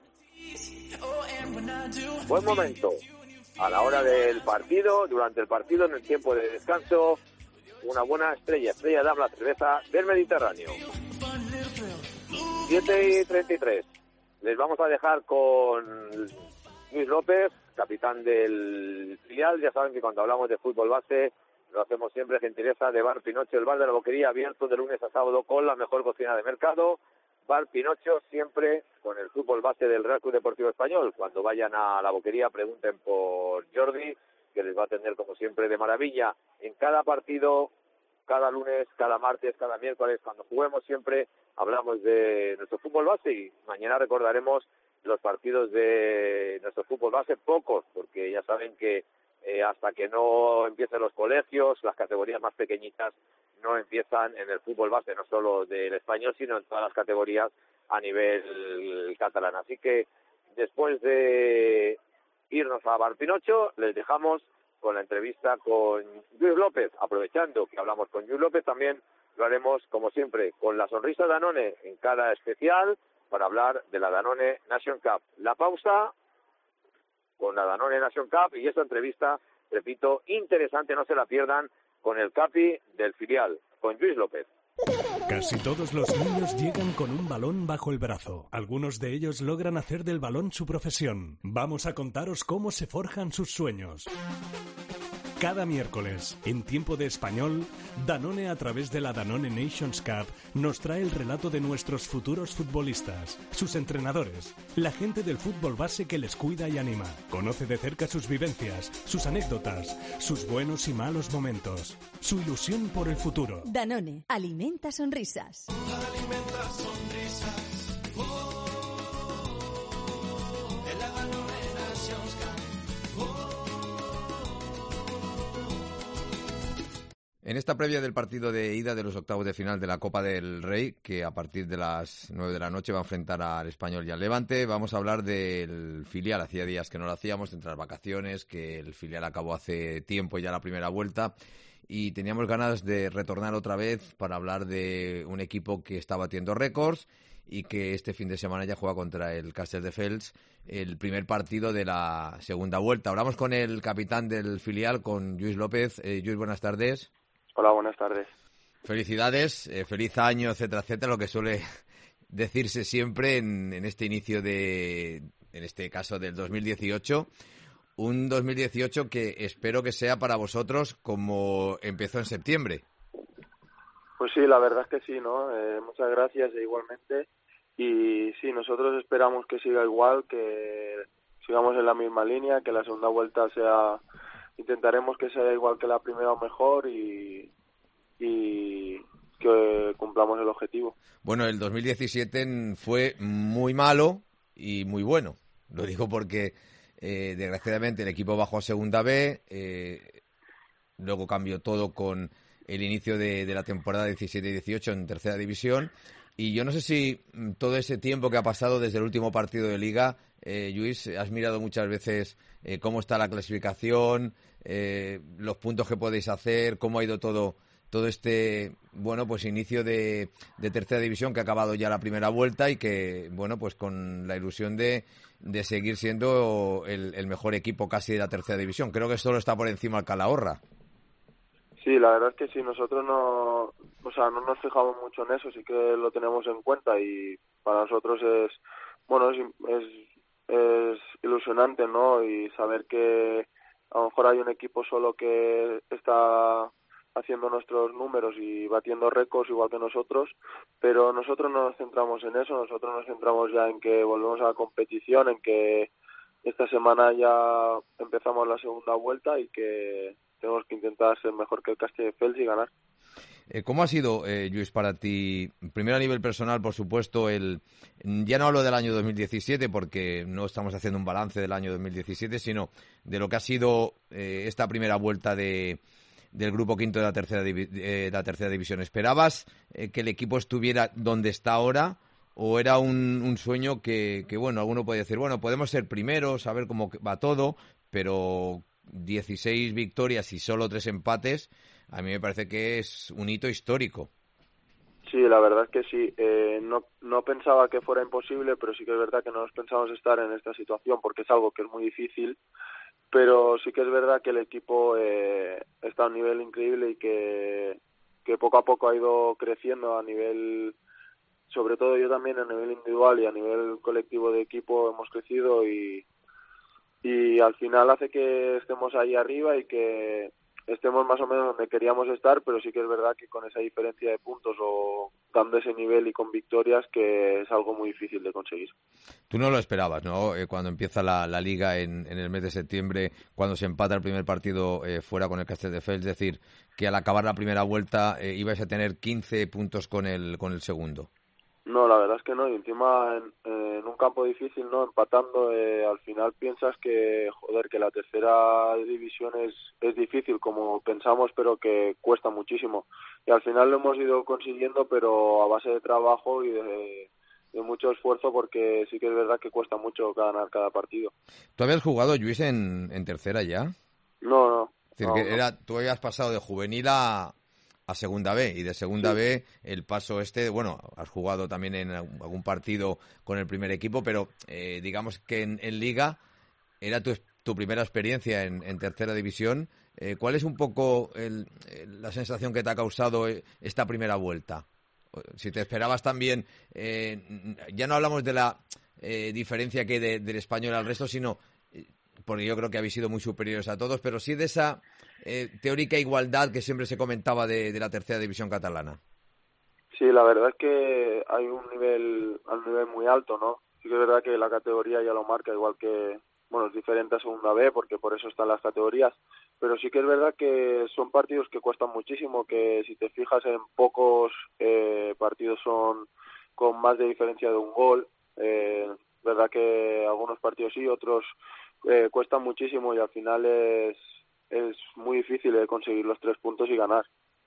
Buen momento. A la hora del partido, durante el partido, en el tiempo de descanso, una buena estrella. Estrella Damm, la cerveza del Mediterráneo. siete y treinta y tres. Les vamos a dejar con Luis López, capitán del filial. Ya saben que cuando hablamos de fútbol base, lo hacemos siempre gentileza de Bar Pinocho, el bar de la Boquería, abierto de lunes a sábado con la mejor cocina de mercado. Bar Pinocho, siempre con el fútbol base del Real Club Deportivo Español. Cuando vayan a la Boquería, pregunten por Jordi, que les va a atender como siempre de maravilla. En cada partido, cada lunes, cada martes, cada miércoles, cuando juguemos, siempre hablamos de nuestro fútbol base y mañana recordaremos los partidos de nuestro fútbol base, pocos, porque ya saben que Eh, hasta que no empiecen los colegios, las categorías más pequeñitas no empiezan en el fútbol base, no solo del español, sino en todas las categorías a nivel catalán. Así que después de irnos a Bar Pinocho, les dejamos con la entrevista con Luis López. Aprovechando que hablamos con Luis López, también lo haremos, como siempre, con la sonrisa Danone en cada especial para hablar de la Danone Nation Cup. La pausa con la Danone Nation Cup y esta entrevista, repito, interesante, no se la pierdan, con el capi del filial, con Luis López. Casi todos los niños llegan con un balón bajo el brazo. Algunos de ellos logran hacer del balón su profesión. Vamos a contaros cómo se forjan sus sueños. Cada miércoles, en tiempo de español, Danone a través de la Danone Nations Cup nos trae el relato de nuestros futuros futbolistas, sus entrenadores, la gente del fútbol base que les cuida y anima. Conoce de cerca sus vivencias, sus anécdotas, sus buenos y malos momentos, su ilusión por el futuro. Danone, alimenta sonrisas. Alimenta sonrisas. Oh, en la Danone Nations Cup. Oh. En esta previa del partido de ida de los octavos de final de la Copa del Rey, que a partir de las nueve de la noche va a enfrentar al Español y al Levante, vamos a hablar del filial. Hacía días que no lo hacíamos, entre las vacaciones, que el filial acabó hace tiempo ya la primera vuelta, y teníamos ganas de retornar otra vez para hablar de un equipo que está batiendo récords y que este fin de semana ya juega contra el Castelldefels el primer partido de la segunda vuelta. Hablamos con el capitán del filial, con Lluís López. Eh, Lluís, buenas tardes. Hola, buenas tardes. Felicidades, eh, feliz año, etcétera, etcétera, lo que suele decirse siempre en, en este inicio de, en este caso del dos mil dieciocho. Un dos mil dieciocho que espero que sea para vosotros como empezó en septiembre. Pues sí, la verdad es que sí, ¿no? Eh, muchas gracias e igualmente. Y sí, nosotros esperamos que siga igual, que sigamos en la misma línea, que la segunda vuelta sea, intentaremos que sea igual que la primera o mejor y, y que cumplamos el objetivo. Bueno, el dos mil diecisiete fue muy malo y muy bueno. Lo digo porque eh, desgraciadamente el equipo bajó a segunda B, eh, luego cambió todo con el inicio de, de la temporada diecisiete dieciocho en tercera división. Y yo no sé si todo ese tiempo que ha pasado desde el último partido de Liga, eh, Lluís, has mirado muchas veces eh, cómo está la clasificación, eh, los puntos que podéis hacer, cómo ha ido todo todo este, bueno, pues inicio de, de tercera división que ha acabado ya la primera vuelta y que, bueno, pues con la ilusión de, de seguir siendo el, el mejor equipo casi de la tercera división. Creo que solo está por encima el Calahorra. Sí, la verdad es que sí, nosotros no, o sea, no nos fijamos mucho en eso, sí que lo tenemos en cuenta y para nosotros es, bueno, es, es, es ilusionante, ¿no? Y saber que a lo mejor hay un equipo solo que está haciendo nuestros números y batiendo récords igual que nosotros, pero nosotros no nos centramos en eso, nosotros nos centramos ya en que volvemos a la competición, en que esta semana ya empezamos la segunda vuelta y que tenemos que intentar ser mejor que el Castelldefels y ganar. Eh, ¿Cómo ha sido, eh, Lluís, para ti, primero a nivel personal, por supuesto, el ya no hablo del año dos mil diecisiete porque no estamos haciendo un balance del año dos mil diecisiete, sino de lo que ha sido eh, esta primera vuelta de del grupo quinto de la tercera, divi- eh, de la tercera división? ¿Esperabas eh, que el equipo estuviera donde está ahora o era un, un sueño que, que, bueno, alguno puede decir, bueno, podemos ser primeros, saber cómo va todo, pero dieciséis victorias y solo tres empates, a mí me parece que es un hito histórico. Sí, la verdad es que sí. Eh, no, no pensaba que fuera imposible, pero sí que es verdad que no nos pensamos estar en esta situación porque es algo que es muy difícil, pero sí que es verdad que el equipo eh, está a un nivel increíble y que, que poco a poco ha ido creciendo a nivel, sobre todo yo también a nivel individual y a nivel colectivo de equipo hemos crecido y, y al final hace que estemos ahí arriba y que estemos más o menos donde queríamos estar, pero sí que es verdad que con esa diferencia de puntos o dando ese nivel y con victorias que es algo muy difícil de conseguir. Tú no lo esperabas, ¿no? Eh, cuando empieza la, la Liga en, en el mes de septiembre, cuando se empata el primer partido eh, fuera con el Castelldefels, es decir, que al acabar la primera vuelta eh, ibais a tener quince puntos con el con el segundo. No, la verdad es que no, y encima en, en un campo difícil, ¿no? Empatando, eh, al final piensas que, joder, que la tercera división es, es difícil como pensamos, pero que cuesta muchísimo. Y al final lo hemos ido consiguiendo, pero a base de trabajo y de, de mucho esfuerzo, porque sí que es verdad que cuesta mucho ganar cada partido. ¿Tú habías jugado, Lluís, en, en tercera ya? No, no. Es decir, no, que no. era, tú habías pasado de juvenil a... a segunda B, y de segunda sí. B el paso este, bueno, has jugado también en algún partido con el primer equipo, pero eh, digamos que en, en Liga era tu, tu primera experiencia en, en tercera división. Eh, ¿Cuál es un poco el, el, la sensación que te ha causado esta primera vuelta? Si te esperabas también, eh, ya no hablamos de la eh, diferencia que hay de, del español al resto, sino, eh, porque yo creo que habéis sido muy superiores a todos, pero sí de esa Eh, teórica igualdad que siempre se comentaba de, de la tercera división catalana. Sí, la verdad es que hay un nivel, un nivel muy alto, ¿no? Sí que es verdad que la categoría ya lo marca, igual que, bueno, es diferente a segunda B, porque por eso están las categorías, pero sí que es verdad que son partidos que cuestan muchísimo, que si te fijas en pocos eh, partidos son con más de diferencia de un gol, eh, verdad que algunos partidos sí, otros eh, cuestan muchísimo y al final es es muy difícil de conseguir los tres puntos y ganar.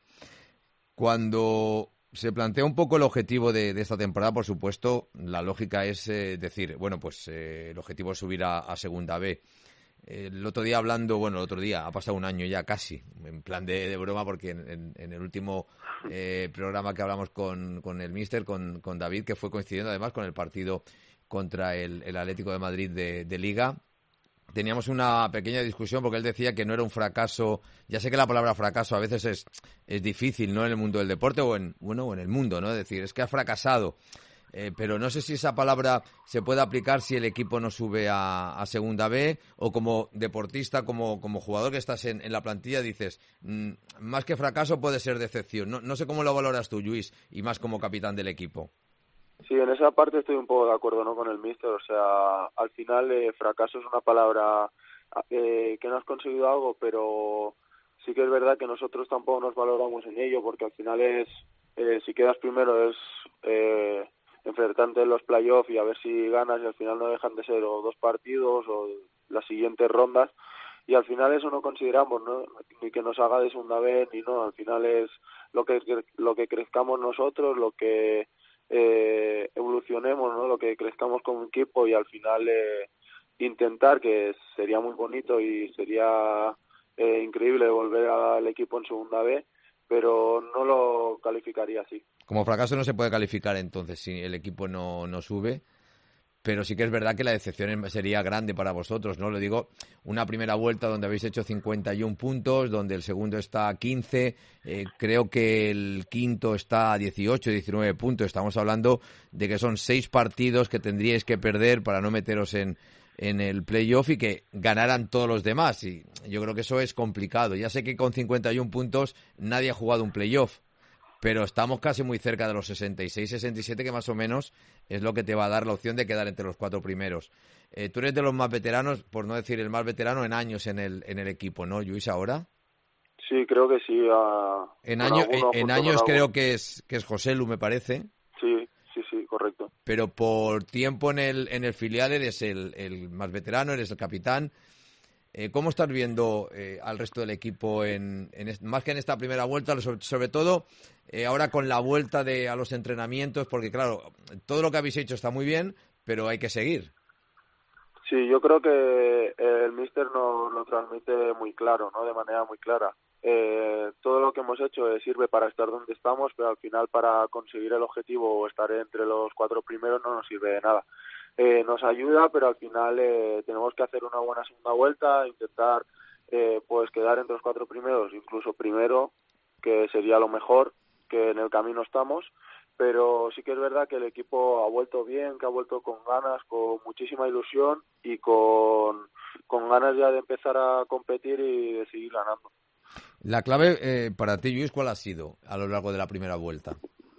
Cuando se plantea un poco el objetivo de, de esta temporada, por supuesto, la lógica es eh, decir, bueno, pues eh, el objetivo es subir a, a segunda B. el otro día hablando, bueno, el otro día, ha pasado un año ya casi, en plan de, de broma, porque en, en, en el último eh, programa que hablamos con, con el míster, con, con David, que fue coincidiendo además con el partido contra el, el Atlético de Madrid de, de Liga, teníamos una pequeña discusión porque él decía que no era un fracaso. Ya sé que la palabra fracaso a veces es, es difícil, ¿no?, en el mundo del deporte o en, bueno, o en el mundo, ¿no? Es decir, es que has fracasado. Eh, pero no sé si esa palabra se puede aplicar si el equipo no sube a, a Segunda B, o como deportista, como, como jugador que estás en, en la plantilla, dices, mmm, más que fracaso puede ser decepción. No, no sé cómo lo valoras tú, Lluís, y más como capitán del equipo. Sí, en esa parte estoy un poco de acuerdo, ¿no?, con el míster. O sea, al final eh, fracaso es una palabra eh, que no has conseguido algo, pero sí que es verdad que nosotros tampoco nos valoramos en ello, porque al final es, eh, si quedas primero es eh, enfrentarte en los playoffs y a ver si ganas, y al final no dejan de ser o dos partidos o las siguientes rondas, y al final eso no consideramos, ¿no?, ni que nos haga de Segunda B ni no. Al final es lo que lo que crezcamos nosotros, lo que eh, evolucionemos, ¿no?, lo que crezcamos como equipo, y al final eh, intentar, que sería muy bonito y sería eh, increíble volver al equipo en Segunda B, pero no lo calificaría así. Como fracaso no se puede calificar entonces si el equipo no, no sube, pero sí que es verdad que la decepción sería grande para vosotros, ¿no? Lo digo, una primera vuelta donde habéis hecho cincuenta y uno puntos, donde el segundo está a quince, eh, creo que el quinto está a dieciocho, diecinueve puntos. Estamos hablando de que son seis partidos que tendríais que perder para no meteros en, en el playoff y que ganaran todos los demás, y yo creo que eso es complicado. Ya sé que con cincuenta y uno puntos nadie ha jugado un playoff, pero estamos casi muy cerca de los sesenta y seis, sesenta y siete, que más o menos es lo que te va a dar la opción de quedar entre los cuatro primeros. Eh, tú eres de los más veteranos, por no decir el más veterano en años en el en el equipo, ¿no, Lluís, ahora? Sí, creo que sí. Uh, en año, en, en años creo que es que es José Lu, me parece. Sí, sí, sí, correcto. Pero por tiempo en el en el filial eres el, el más veterano, eres el capitán. Eh, ¿Cómo estás viendo eh, al resto del equipo, en, en más que en esta primera vuelta, sobre, sobre todo eh, ahora con la vuelta de a los entrenamientos? Porque claro, todo lo que habéis hecho está muy bien, pero hay que seguir. Sí, yo creo que el míster nos lo transmite muy claro, ¿no?, de manera muy clara. Eh, todo lo que hemos hecho eh, sirve para estar donde estamos, pero al final para conseguir el objetivo o estar entre los cuatro primeros no nos sirve de nada. Eh, nos ayuda, pero al final eh, tenemos que hacer una buena segunda vuelta, intentar eh, pues quedar entre los cuatro primeros, incluso primero, que sería lo mejor, que en el camino estamos. Pero sí que es verdad que el equipo ha vuelto bien, que ha vuelto con ganas, con muchísima ilusión y con, con ganas ya de empezar a competir y de seguir ganando. La clave eh, para ti, Lluís, ¿cuál ha sido a lo largo de la primera vuelta?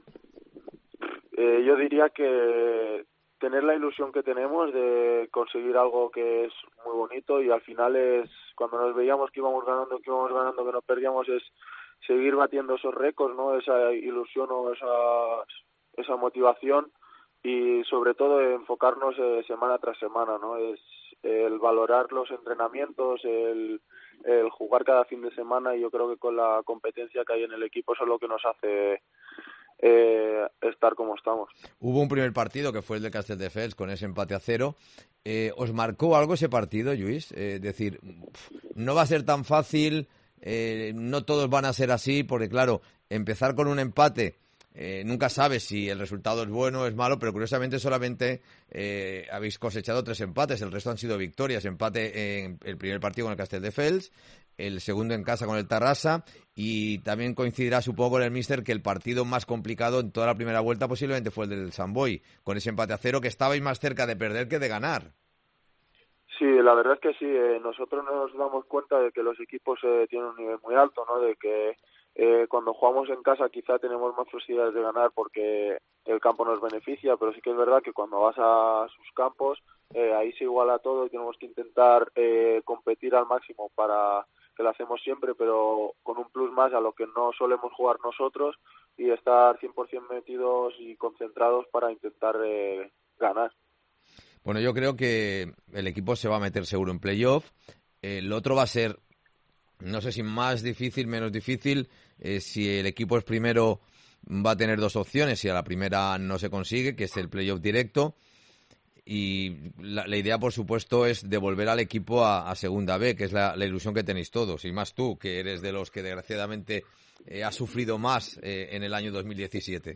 Eh, yo diría que tener la ilusión que tenemos de conseguir algo que es muy bonito, y al final es cuando nos veíamos que íbamos ganando, que íbamos ganando, que no perdíamos, es seguir batiendo esos récords, ¿no?, esa ilusión o esa, esa motivación, y sobre todo enfocarnos eh, semana tras semana, ¿no? Es el valorar los entrenamientos, el, el jugar cada fin de semana, y yo creo que con la competencia que hay en el equipo eso es lo que nos hace eh, estar como estamos. Hubo un primer partido que fue el de Castelldefels con ese empate a cero. Eh, ¿Os marcó algo ese partido, Lluís? Es eh, decir, no va a ser tan fácil, eh, no todos van a ser así, porque claro, empezar con un empate, eh, nunca sabes si el resultado es bueno o es malo, pero curiosamente solamente eh, habéis cosechado tres empates, el resto han sido victorias. Empate en el primer partido con el Castelldefels, el segundo en casa con el Tarrasa, y también coincidirá, supongo, con el míster que el partido más complicado en toda la primera vuelta posiblemente fue el del Sant Boi, con ese empate a cero, que estabais más cerca de perder que de ganar. Sí, la verdad es que sí, eh, nosotros nos damos cuenta de que los equipos eh, tienen un nivel muy alto, ¿no?, de que eh, cuando jugamos en casa quizá tenemos más posibilidades de ganar porque el campo nos beneficia, pero sí que es verdad que cuando vas a sus campos eh, ahí se iguala todo y tenemos que intentar eh, competir al máximo, para que lo hacemos siempre, pero con un plus más a lo que no solemos jugar nosotros, y estar cien por ciento metidos y concentrados para intentar eh, ganar. Bueno, yo creo que el equipo se va a meter seguro en playoff. El otro va a ser, no sé si más difícil, menos difícil. Eh, si el equipo es primero, va a tener dos opciones. Si a la primera no se consigue, que es el playoff directo. y la, la idea, por supuesto, es devolver al equipo a, a Segunda B, que es la, la ilusión que tenéis todos, y más tú, que eres de los que desgraciadamente eh, has sufrido más eh, en el año dos mil diecisiete.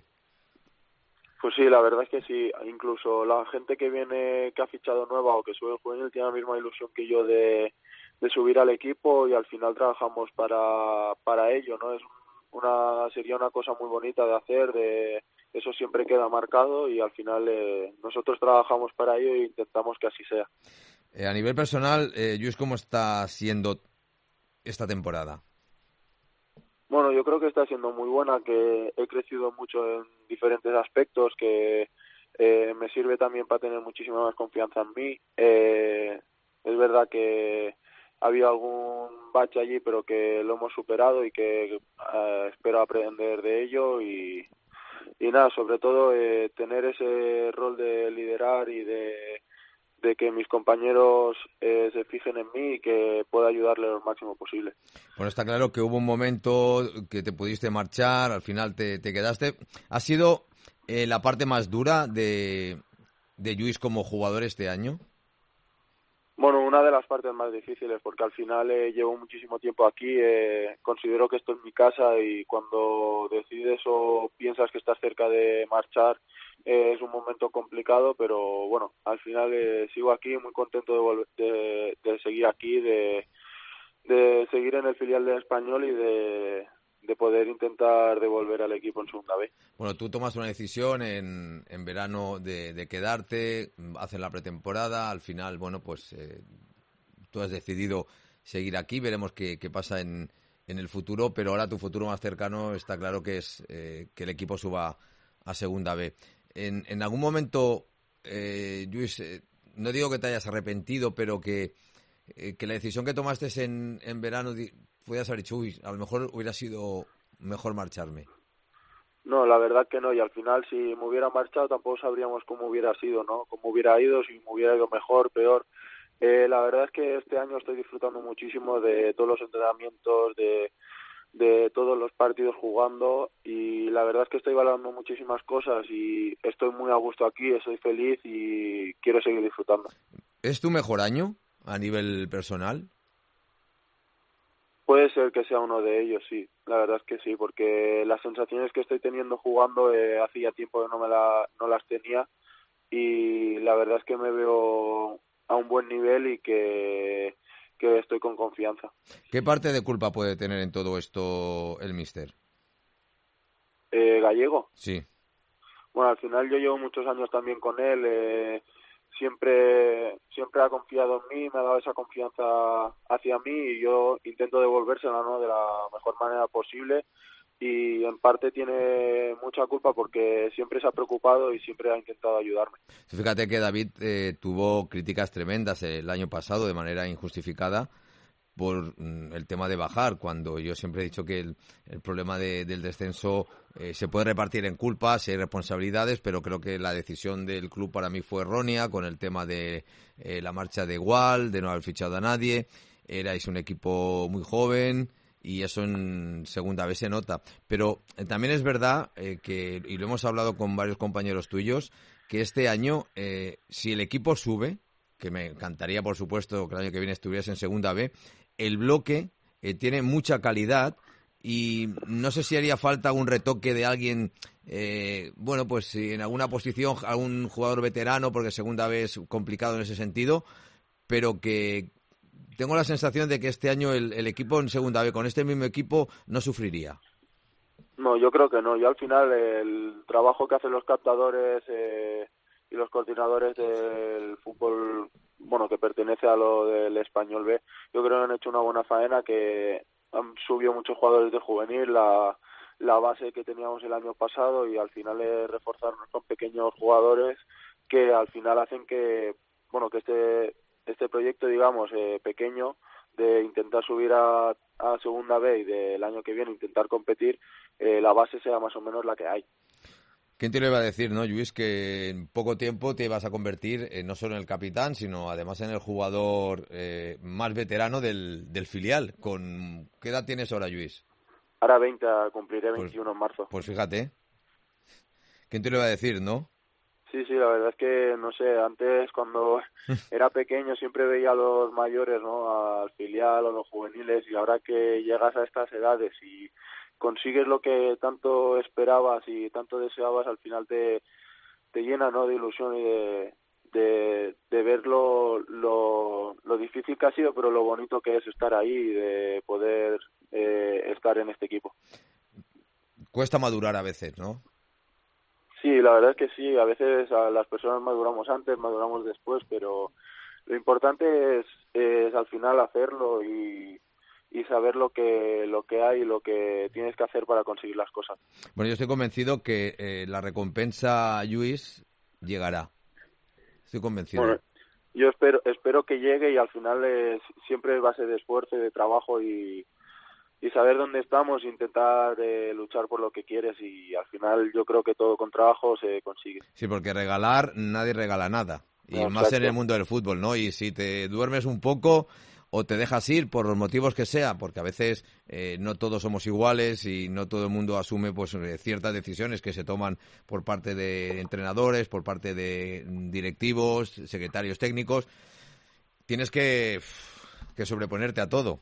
Pues sí, la verdad es que sí, incluso la gente que viene, que ha fichado nueva o que sube el juvenil tiene la misma ilusión que yo de, de subir al equipo, y al final trabajamos para, para ello, ¿no? Es una, sería una cosa muy bonita de hacer, de eso siempre queda marcado, y al final eh, nosotros trabajamos para ello e intentamos que así sea. Eh, a nivel personal, eh, Lluís, ¿cómo está siendo esta temporada? Bueno, yo creo que está siendo muy buena, que he crecido mucho en diferentes aspectos, que eh, me sirve también para tener muchísima más confianza en mí. Eh, es verdad que ha habido algún bache allí, pero que lo hemos superado y que eh, espero aprender de ello, y, y nada, sobre todo eh, tener ese rol de liderar y de de que mis compañeros eh, se fijen en mí y que pueda ayudarles lo máximo posible. Bueno, está claro que hubo un momento que te pudiste marchar, al final te, te quedaste. ¿Ha sido eh, la parte más dura de, de Lluís como jugador este año? Bueno, una de las partes más difíciles, porque al final eh, llevo muchísimo tiempo aquí, eh, considero que esto es mi casa, y cuando decides o piensas que estás cerca de marchar, eh, es un momento complicado, pero bueno, al final eh, sigo aquí, muy contento de, volver, de, de seguir aquí, de, de seguir en el filial del Español y de, de poder intentar devolver al equipo en Segunda B. Bueno, tú tomas una decisión en, en verano de, de quedarte, hacen la pretemporada, al final, bueno, pues eh, tú has decidido seguir aquí, veremos qué, qué pasa en, en el futuro, pero ahora tu futuro más cercano está claro que es eh, que el equipo suba a Segunda B. En, en algún momento, eh, Lluís, eh, no digo que te hayas arrepentido, pero que, eh, que la decisión que tomaste en, en verano, podías haber dicho, uy, a lo mejor hubiera sido mejor marcharme. No, la verdad que no, y al final si me hubiera marchado tampoco sabríamos cómo hubiera sido, ¿no? Cómo hubiera ido, si me hubiera ido mejor, peor. Eh, la verdad es que este año estoy disfrutando muchísimo de todos los entrenamientos, de, de todos los partidos jugando, y la verdad es que estoy valorando muchísimas cosas y estoy muy a gusto aquí, estoy feliz y quiero seguir disfrutando. ¿Es tu mejor año a nivel personal? Puede ser que sea uno de ellos, sí, la verdad es que sí, porque las sensaciones que estoy teniendo jugando eh, hacía tiempo que no me la, no las tenía, y la verdad es que me veo a un buen nivel y que, que estoy con confianza. ¿Qué parte de culpa puede tener en todo esto el míster? Eh, ¿Gallego? Sí. Bueno, al final yo llevo muchos años también con él, eh, siempre siempre ha confiado en mí, me ha dado esa confianza hacia mí, y yo intento devolvérsela, ¿no?, de la mejor manera posible, y en parte tiene mucha culpa porque siempre se ha preocupado y siempre ha intentado ayudarme. Fíjate que David eh, tuvo críticas tremendas el año pasado de manera injustificada por mm, el tema de bajar, cuando yo siempre he dicho que el, el problema de, del descenso eh, se puede repartir en culpas, hay responsabilidades, pero creo que la decisión del club para mí fue errónea con el tema de eh, la marcha de Gual, de no haber fichado a nadie. Erais un equipo muy joven y eso en Segunda B se nota. Pero eh, también es verdad eh, que, y lo hemos hablado con varios compañeros tuyos, que este año, eh, si el equipo sube, que me encantaría, por supuesto, que el año que viene estuvieras en Segunda B, el bloque eh, tiene mucha calidad y no sé si haría falta un retoque de alguien, eh, bueno, pues si en alguna posición, algún jugador veterano, porque Segunda B es complicado en ese sentido, pero que tengo la sensación de que este año el, el equipo en Segunda B, con este mismo equipo, no sufriría. No, yo creo que no. Yo al final el trabajo que hacen los captadores eh, y los coordinadores del fútbol, bueno, que pertenece a lo del Español B, yo creo que han hecho una buena faena, que han subido muchos jugadores de juvenil, la, la base que teníamos el año pasado, y al final es reforzarnos con pequeños jugadores que al final hacen que, bueno, que este este proyecto, digamos, eh, pequeño, de intentar subir a, a Segunda B y del año que viene intentar competir, eh, la base sea más o menos la que hay. ¿Quién te lo iba a decir, no, Lluís, que en poco tiempo te ibas a convertir eh, no solo en el capitán, sino además en el jugador eh, más veterano del, del filial? Con ¿qué edad tienes ahora, Lluís? Ahora veinte, cumpliré veintiuno pues, en marzo. Pues fíjate, ¿quién te lo iba a decir, no? Sí, sí, la verdad es que, no sé, antes cuando era pequeño siempre veía a los mayores, ¿no? Al filial o los juveniles, y ahora que llegas a estas edades y consigues lo que tanto esperabas y tanto deseabas, al final te, te llena, ¿no? De ilusión y de, de, de ver lo, lo, lo difícil que ha sido, pero lo bonito que es estar ahí y de poder eh, estar en este equipo. Cuesta madurar a veces, ¿no? Sí, la verdad es que sí, a veces a las personas maduramos antes, maduramos después, pero lo importante es, es al final hacerlo y, y saber lo que lo que hay y lo que tienes que hacer para conseguir las cosas. Bueno, yo estoy convencido que eh, la recompensa, Lluís, llegará. Estoy convencido. Bueno, yo espero espero que llegue y al final es siempre base de esfuerzo y de trabajo y y saber dónde estamos, intentar eh, luchar por lo que quieres, y al final yo creo que todo con trabajo se consigue. Sí, porque regalar, nadie regala nada. Y No, más exacto. en el mundo del fútbol, ¿no? Y si te duermes un poco o te dejas ir por los motivos que sea, porque a veces eh, no todos somos iguales y no todo el mundo asume pues eh, ciertas decisiones que se toman por parte de entrenadores, por parte de directivos, secretarios técnicos. Tienes que, que sobreponerte a todo.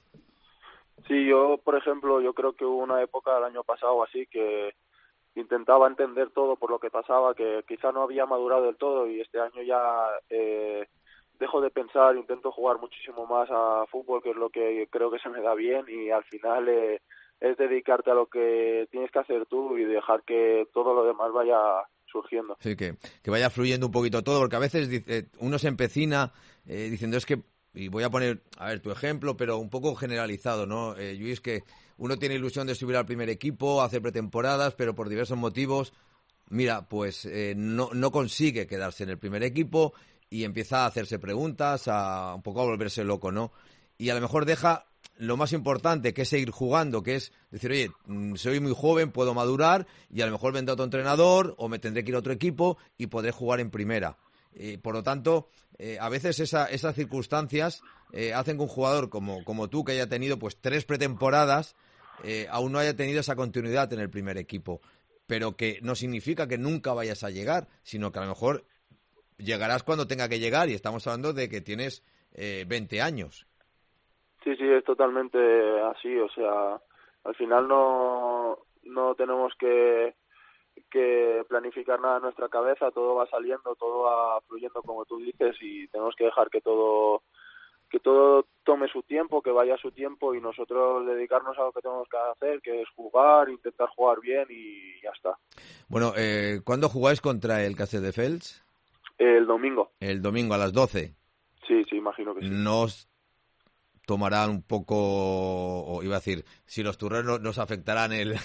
Sí, yo, por ejemplo, yo creo que hubo una época el año pasado así que intentaba entender todo por lo que pasaba, que quizá no había madurado del todo, y este año ya eh, dejo de pensar, intento jugar muchísimo más a fútbol, que es lo que creo que se me da bien, y al final eh, es dedicarte a lo que tienes que hacer tú y dejar que todo lo demás vaya surgiendo. Sí, que, que vaya fluyendo un poquito todo, porque a veces dice, uno se empecina eh, diciendo es que, y voy a poner, a ver, tu ejemplo, pero un poco generalizado, ¿no, eh, Lluís? Que uno tiene ilusión de subir al primer equipo, hacer pretemporadas, pero por diversos motivos, mira, pues eh, no, no consigue quedarse en el primer equipo y empieza a hacerse preguntas, a un poco a volverse loco, ¿no? Y a lo mejor deja lo más importante, que es seguir jugando, que es decir, oye, soy muy joven, puedo madurar y a lo mejor vendrá otro entrenador o me tendré que ir a otro equipo y podré jugar en primera. Eh, por lo tanto, eh, a veces esa, esas circunstancias eh, hacen que un jugador como, como tú, que haya tenido pues tres pretemporadas, eh, aún no haya tenido esa continuidad en el primer equipo. Pero que no significa que nunca vayas a llegar, sino que a lo mejor llegarás cuando tenga que llegar, y estamos hablando de que tienes eh, veinte años. Sí, sí, es totalmente así, o sea, al final no, no tenemos que... que planificar nada en nuestra cabeza, todo va saliendo, todo va fluyendo como tú dices, y tenemos que dejar que todo que todo tome su tiempo, que vaya a su tiempo, y nosotros dedicarnos a lo que tenemos que hacer, que es jugar, intentar jugar bien y ya está. Bueno, eh, ¿cuándo jugáis contra el Castelldefels? El domingo. El domingo a las doce. Sí, sí, imagino que sí. Nos tomarán un poco, o iba a decir, si los turreros nos afectarán el...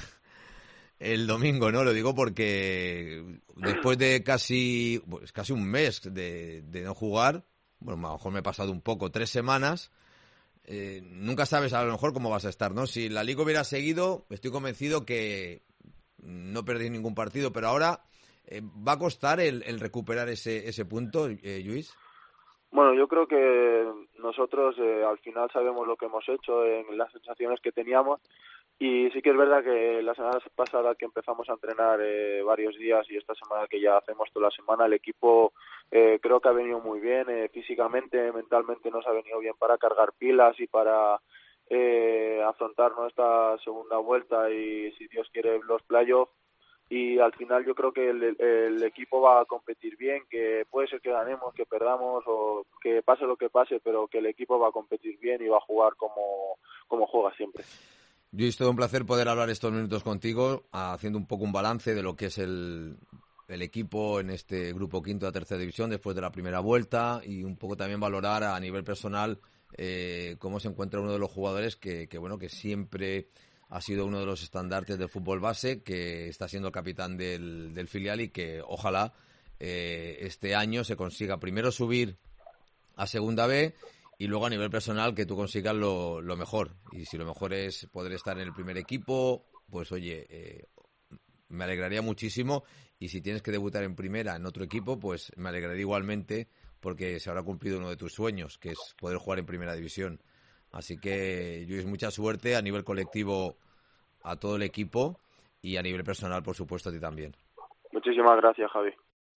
El domingo, ¿no? Lo digo porque después de casi pues casi un mes de, de no jugar, bueno, a lo mejor me he pasado un poco, tres semanas, eh, nunca sabes a lo mejor cómo vas a estar, ¿no? Si la Liga hubiera seguido, estoy convencido que no perdí ningún partido, pero ahora eh, va a costar el, el recuperar ese, ese punto, eh, Lluís. Bueno, yo creo que nosotros eh, al final sabemos lo que hemos hecho, en las sensaciones que teníamos. Y sí que es verdad que la semana pasada que empezamos a entrenar eh, varios días, y esta semana que ya hacemos toda la semana, el equipo eh, creo que ha venido muy bien, eh, físicamente, mentalmente nos ha venido bien para cargar pilas y para eh, afrontar nuestra segunda vuelta y, si Dios quiere, los playoffs. Y al final yo creo que el, el equipo va a competir bien, que puede ser que ganemos, que perdamos o que pase lo que pase, pero que el equipo va a competir bien y va a jugar como, como juega siempre. Lluís, todo un placer poder hablar estos minutos contigo, haciendo un poco un balance de lo que es el, el equipo en este grupo quinto de la tercera división después de la primera vuelta, y un poco también valorar a nivel personal eh, cómo se encuentra uno de los jugadores que, que, bueno, que siempre ha sido uno de los estandartes del fútbol base, que está siendo el capitán del, del filial, y que ojalá eh, este año se consiga primero subir a Segunda B, y luego a nivel personal que tú consigas lo, lo mejor. Y si lo mejor es poder estar en el primer equipo, pues oye, eh, me alegraría muchísimo. Y si tienes que debutar en primera en otro equipo, pues me alegraría igualmente, porque se habrá cumplido uno de tus sueños, que es poder jugar en primera división. Así que, Lluís, mucha suerte a nivel colectivo a todo el equipo, y a nivel personal, por supuesto, a ti también. Muchísimas gracias, Javi.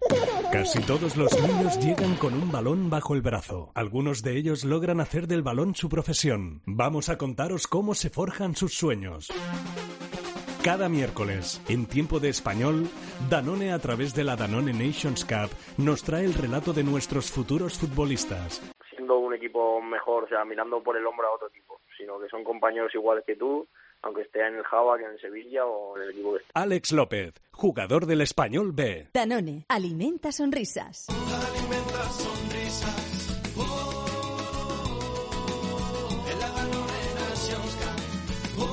Casi todos los niños llegan con un balón bajo el brazo. Algunos de ellos logran hacer del balón su profesión. Vamos a contaros cómo se forjan sus sueños. Cada miércoles, en Tiempo de Español, Danone, a través de la Danone Nations Cup, nos trae el relato de nuestros futuros futbolistas. Siendo un equipo mejor, o sea, mirando por el hombro a otro equipo, sino que son compañeros iguales que tú, aunque esté en el Java, que en el Sevilla o en el equipo que esté. Alex López, jugador del Español B. Danone, alimenta sonrisas. Alimenta sonrisas. Oh, en la Danone Nations Cup.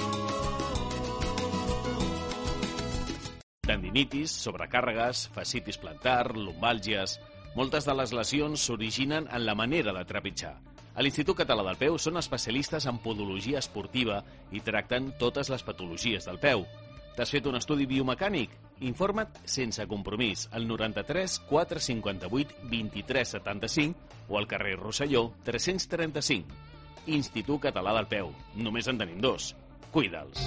Oh. Tendinitis, sobrecàrregues, fascitis plantar, lumbàlgies... Moltes de les lesions s'originen en la manera de trepitjar. A l'Institut Català del Peu són especialistes en podologia esportiva i tracten totes les patologies del peu. T'has fet un estudi biomecànic? Informa't sense compromís al noranta-tres quatre cinquanta-vuit vint-i-tres setanta-cinc o al carrer Rosselló tres-cents trenta-cinc. Institut Català del Peu. Només en tenim dos. Cuida'ls.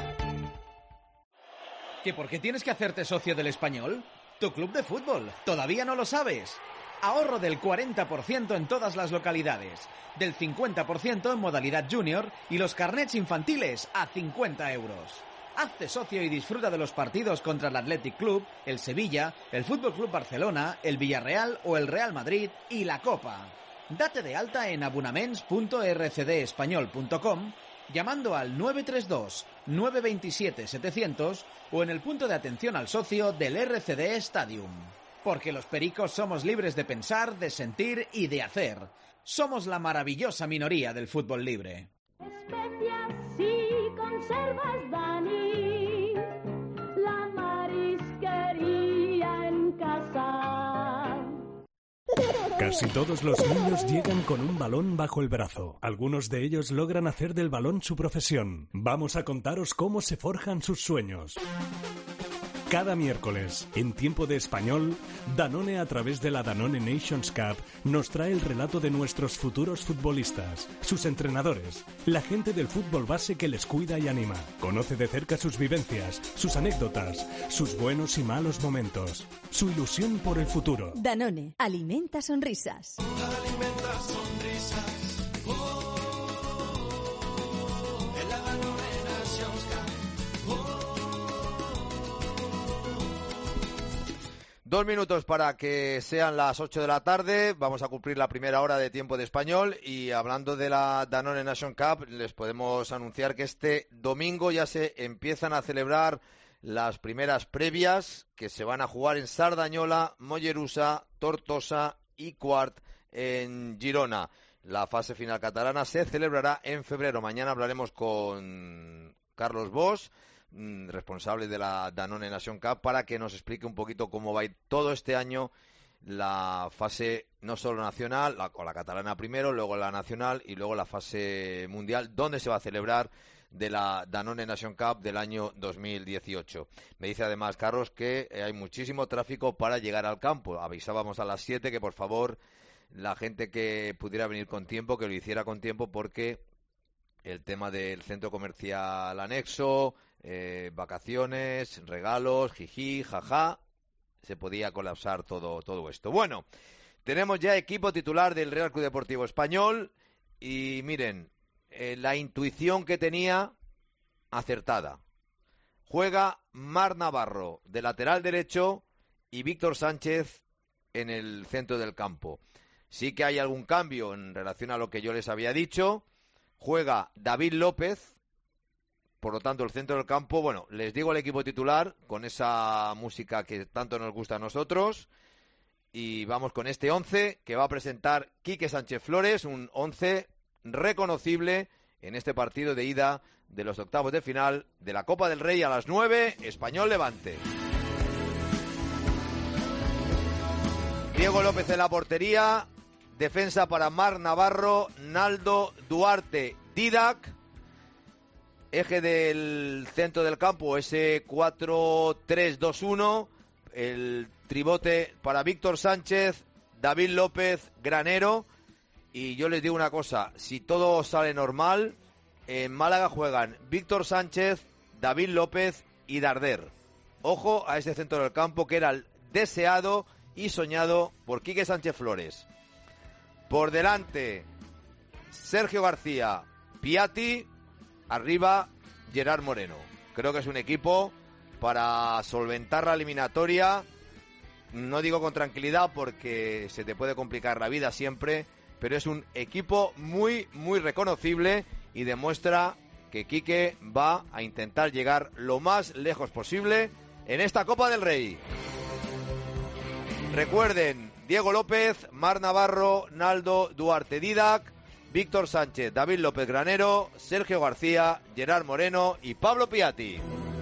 ¿Que por qué tienes que hacerte socio del Español? ¿Tu club de fútbol? ¿Todavía no lo sabes? Ahorro del cuarenta por ciento en todas las localidades, del cincuenta por ciento en modalidad junior y los carnets infantiles a cincuenta euros. Hazte socio y disfruta de los partidos contra el Athletic Club, el Sevilla, el Fútbol Club Barcelona, el Villarreal o el Real Madrid y la Copa. Date de alta en abonaments punto r c d español punto com llamando al nueve tres dos nueve dos siete setecientos o en el punto de atención al socio del R C D Stadium. Porque los pericos somos libres de pensar, de sentir y de hacer. Somos la maravillosa minoría del fútbol libre. Especias y conservas, Dani, la marisquería en casa. Casi todos los niños llegan con un balón bajo el brazo. Algunos de ellos logran hacer del balón su profesión. Vamos a contaros cómo se forjan sus sueños. Cada miércoles, en Tiempo de Español, Danone, a través de la Danone Nations Cup, nos trae el relato de nuestros futuros futbolistas, sus entrenadores, la gente del fútbol base que les cuida y anima. Conoce de cerca sus vivencias, sus anécdotas, sus buenos y malos momentos, su ilusión por el futuro. Danone, alimenta sonrisas. Alimenta sonrisas. Oh, en la Danone Nations Cup. Oh. Dos minutos para que sean las ocho de la tarde. Vamos a cumplir la primera hora de Tiempo de Español. Y hablando de la Danone Nation Cup, les podemos anunciar que este domingo ya se empiezan a celebrar las primeras previas que se van a jugar en Sardañola, Mollerusa, Tortosa y Quart en Girona. La fase final catalana se celebrará en febrero. Mañana hablaremos con Carlos Bosch, responsable de la Danone Nation Cup, para que nos explique un poquito cómo va a ir todo este año la fase no solo nacional, la, con la catalana primero, luego la nacional y luego la fase mundial, donde se va a celebrar de la Danone Nation Cup del año dos mil dieciocho. Me dice además Carlos que hay muchísimo tráfico para llegar al campo. Avisábamos a las siete que por favor la gente que pudiera venir con tiempo, que lo hiciera con tiempo, porque el tema del centro comercial anexo, eh, vacaciones, regalos, jiji, jaja, se podía colapsar todo, todo esto. Bueno, tenemos ya equipo titular del Real Club Deportivo Español y miren, eh, la intuición que tenía, acertada. Juega Marc Navarro de lateral derecho y Víctor Sánchez en el centro del campo. Sí que hay algún cambio en relación a lo que yo les había dicho. Juega David López. Por lo tanto, el centro del campo, bueno, les digo el equipo titular con esa música que tanto nos gusta a nosotros. Y vamos con este once que va a presentar Quique Sánchez Flores, un once reconocible en este partido de ida de los octavos de final de la Copa del Rey a las nueve, Español Levante. Diego López en la portería, defensa para Marc Navarro, Naldo, Duarte, Didac. Eje del centro del campo, ese cuatro tres dos uno, el tribote para Víctor Sánchez, David López, Granero. Y yo les digo una cosa, si todo sale normal, en Málaga juegan Víctor Sánchez, David López y Darder. Ojo a ese centro del campo que era el deseado y soñado por Quique Sánchez Flores. Por delante, Sergio García, Piatti, arriba Gerard Moreno. Creo que es un equipo para solventar la eliminatoria, no digo con tranquilidad porque se te puede complicar la vida siempre, pero es un equipo muy, muy reconocible y demuestra que Quique va a intentar llegar lo más lejos posible en esta Copa del Rey. Recuerden, Diego López, Mar Navarro, Naldo Duarte Didac, Víctor Sánchez, David López Granero, Sergio García, Gerard Moreno y Pablo Piatti.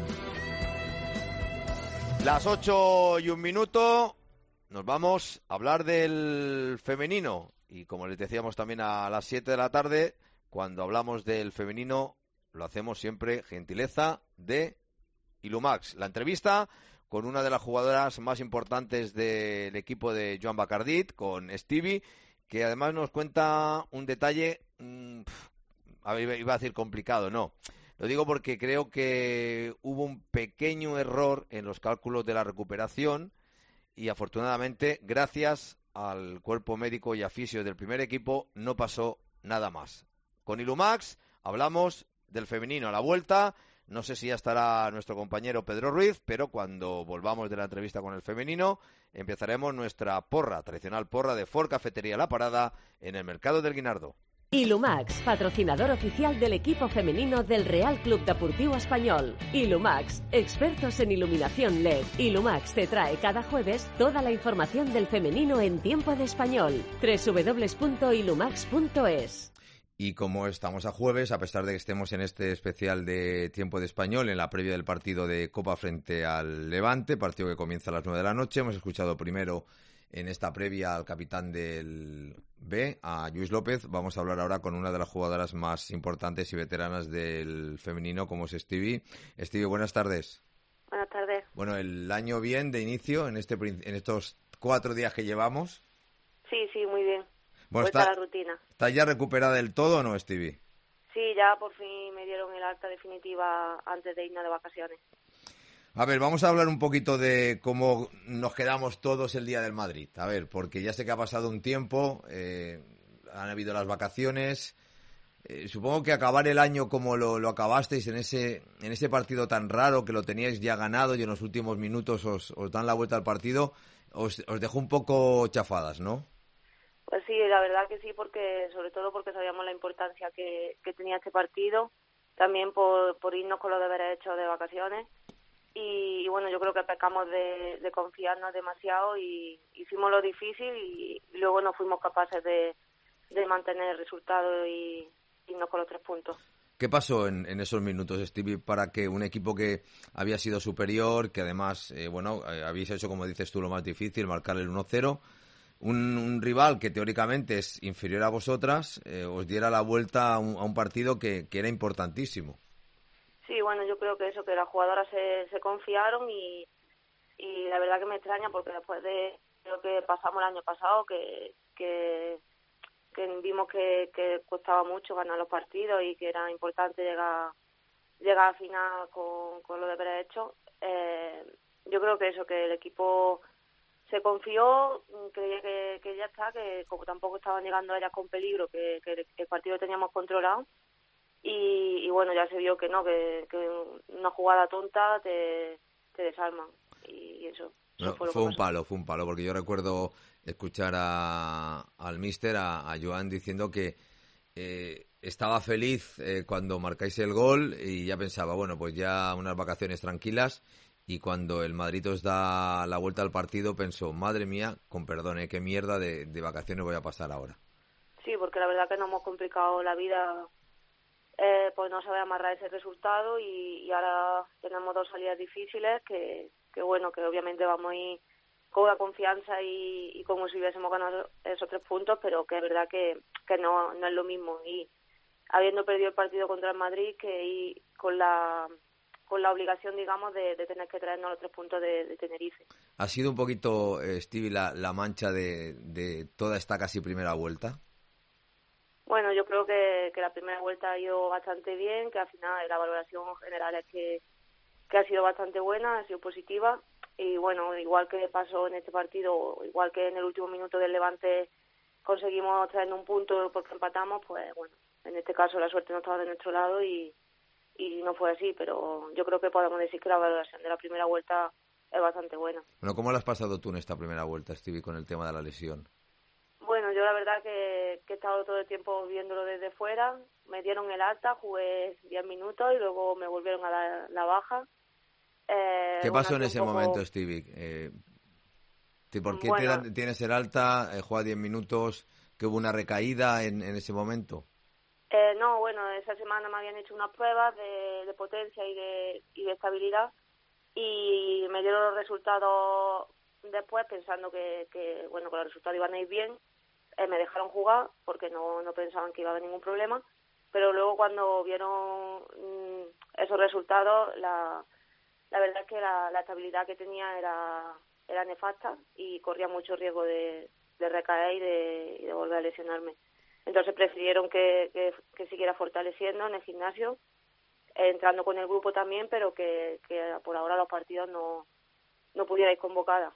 Las ocho y un minuto, nos vamos a hablar del femenino. Y como les decíamos también a las siete de la tarde, cuando hablamos del femenino, lo hacemos siempre gentileza de Ilumax. La entrevista con una de las jugadoras más importantes del equipo de Joan Bacardit, con Stevie, que además nos cuenta un detalle, mmm, iba a decir complicado, no. Lo digo porque creo que hubo un pequeño error en los cálculos de la recuperación y afortunadamente, gracias al cuerpo médico y a fisio del primer equipo, no pasó nada más. Con Ilumax hablamos del femenino a la vuelta. No sé si ya estará nuestro compañero Pedro Ruiz, pero cuando volvamos de la entrevista con el femenino, empezaremos nuestra porra, tradicional porra de Ford Cafetería La Parada en el Mercado del Guinardó. Ilumax, patrocinador oficial del equipo femenino del Real Club Deportivo Español. Ilumax, expertos en iluminación L E D. Ilumax te trae cada jueves toda la información del femenino en tiempo de español. doble u doble u doble u punto ilumax punto es. Y como estamos a jueves, a pesar de que estemos en este especial de Tiempo de Español, en la previa del partido de Copa frente al Levante, partido que comienza a las nueve de la noche, hemos escuchado primero en esta previa al capitán del B, a Lluís López. Vamos a hablar ahora con una de las jugadoras más importantes y veteranas del femenino, como es Stevie. Stevie, buenas tardes. Buenas tardes. Bueno, el año bien de inicio, en, este, en estos cuatro días que llevamos. Sí, sí, muy bien. Bueno, Vuelta está, a la rutina. ¿Estás ya recuperada del todo o no, Stevie? Sí, ya por fin me dieron el alta definitiva antes de irme de vacaciones. A ver, vamos a hablar un poquito de cómo nos quedamos todos el día del Madrid. A ver, porque ya sé que ha pasado un tiempo, eh, han habido las vacaciones. Eh, supongo que acabar el año como lo, lo acabasteis en ese en ese partido tan raro que lo teníais ya ganado y en los últimos minutos os, os dan la vuelta al partido, os, os dejó un poco chafadas, ¿no? Pues sí, la verdad que sí, porque sobre todo porque sabíamos la importancia que, que tenía este partido, también por, por irnos con los deberes hechos de vacaciones y, y bueno, yo creo que pecamos de, de confiarnos demasiado y hicimos lo difícil y, y luego no fuimos capaces de, de mantener el resultado y irnos con los tres puntos. ¿Qué pasó en, en esos minutos, Stevie, para que un equipo que había sido superior, que además, eh, bueno, eh, habéis hecho, como dices tú, lo más difícil, marcar el uno cero, Un, un rival que teóricamente es inferior a vosotras, eh, os diera la vuelta a un, a un partido que, que era importantísimo? Sí, bueno, yo creo que eso, que las jugadoras se, se confiaron y, y la verdad que me extraña porque después de lo que pasamos el año pasado, que, que, que vimos que, que costaba mucho ganar los partidos y que era importante llegar, llegar a final con, con los deberes hechos, eh, yo creo que eso, que el equipo se confió, creía que, que ya está, que como tampoco estaban llegando ellas con peligro, que, que el partido teníamos controlado y, y bueno, ya se vio que no, que, que una jugada tonta te, te desarman y eso. eso No, fue lo fue que un pasó. palo, fue un palo, porque yo recuerdo escuchar a, al míster, a, a Joan, diciendo que eh, estaba feliz eh, cuando marcáis el gol y ya pensaba, bueno, pues ya unas vacaciones tranquilas. Y cuando el Madrid os da la vuelta al partido, pensó, madre mía, con perdón, ¿eh? qué mierda de, de vacaciones voy a pasar ahora. Sí, porque la verdad que nos hemos complicado la vida eh, pues no saber amarrar ese resultado y, y ahora tenemos dos salidas difíciles que, que bueno, que obviamente vamos a ir con la confianza y, y como si hubiésemos ganado esos tres puntos, pero que es verdad que, que no, no es lo mismo y habiendo perdido el partido contra el Madrid que ir con la... con la obligación, digamos, de, de tener que traernos los tres puntos de, de Tenerife. ¿Ha sido un poquito, eh, Stevie, la, la mancha de, de toda esta casi primera vuelta? Bueno, yo creo que, que la primera vuelta ha ido bastante bien, que al final la valoración general es que, que ha sido bastante buena, ha sido positiva y bueno, igual que pasó en este partido, igual que en el último minuto del Levante conseguimos traer un punto porque empatamos, pues bueno, en este caso la suerte no estaba de nuestro lado y, y no fue así, pero yo creo que podemos decir que la valoración de la primera vuelta es bastante buena. Bueno, ¿cómo lo has pasado tú en esta primera vuelta, Stevie, con el tema de la lesión? Bueno, yo la verdad que, que he estado todo el tiempo viéndolo desde fuera, me dieron el alta, jugué diez minutos y luego me volvieron a dar la baja. Eh, ¿Qué pasó bueno, en ese poco... momento, Stevie? Eh, ¿Por qué bueno, te dan, tienes el alta, eh, juega diez minutos, que hubo una recaída en, en ese momento? Eh, no, bueno, esa semana me habían hecho unas pruebas de, de potencia y de, y de estabilidad y me dieron los resultados después pensando que, que bueno, que los resultados iban a ir bien. Eh, me dejaron jugar porque no, no pensaban que iba a haber ningún problema, pero luego cuando vieron mmm, esos resultados, la, la verdad es que la, la estabilidad que tenía era, era nefasta y corría mucho riesgo de, de recaer y de, y de volver a lesionarme. Entonces prefirieron que, que, que siguiera fortaleciendo en el gimnasio, eh, entrando con el grupo también, pero que, que por ahora los partidos no, no pudiera ir convocada.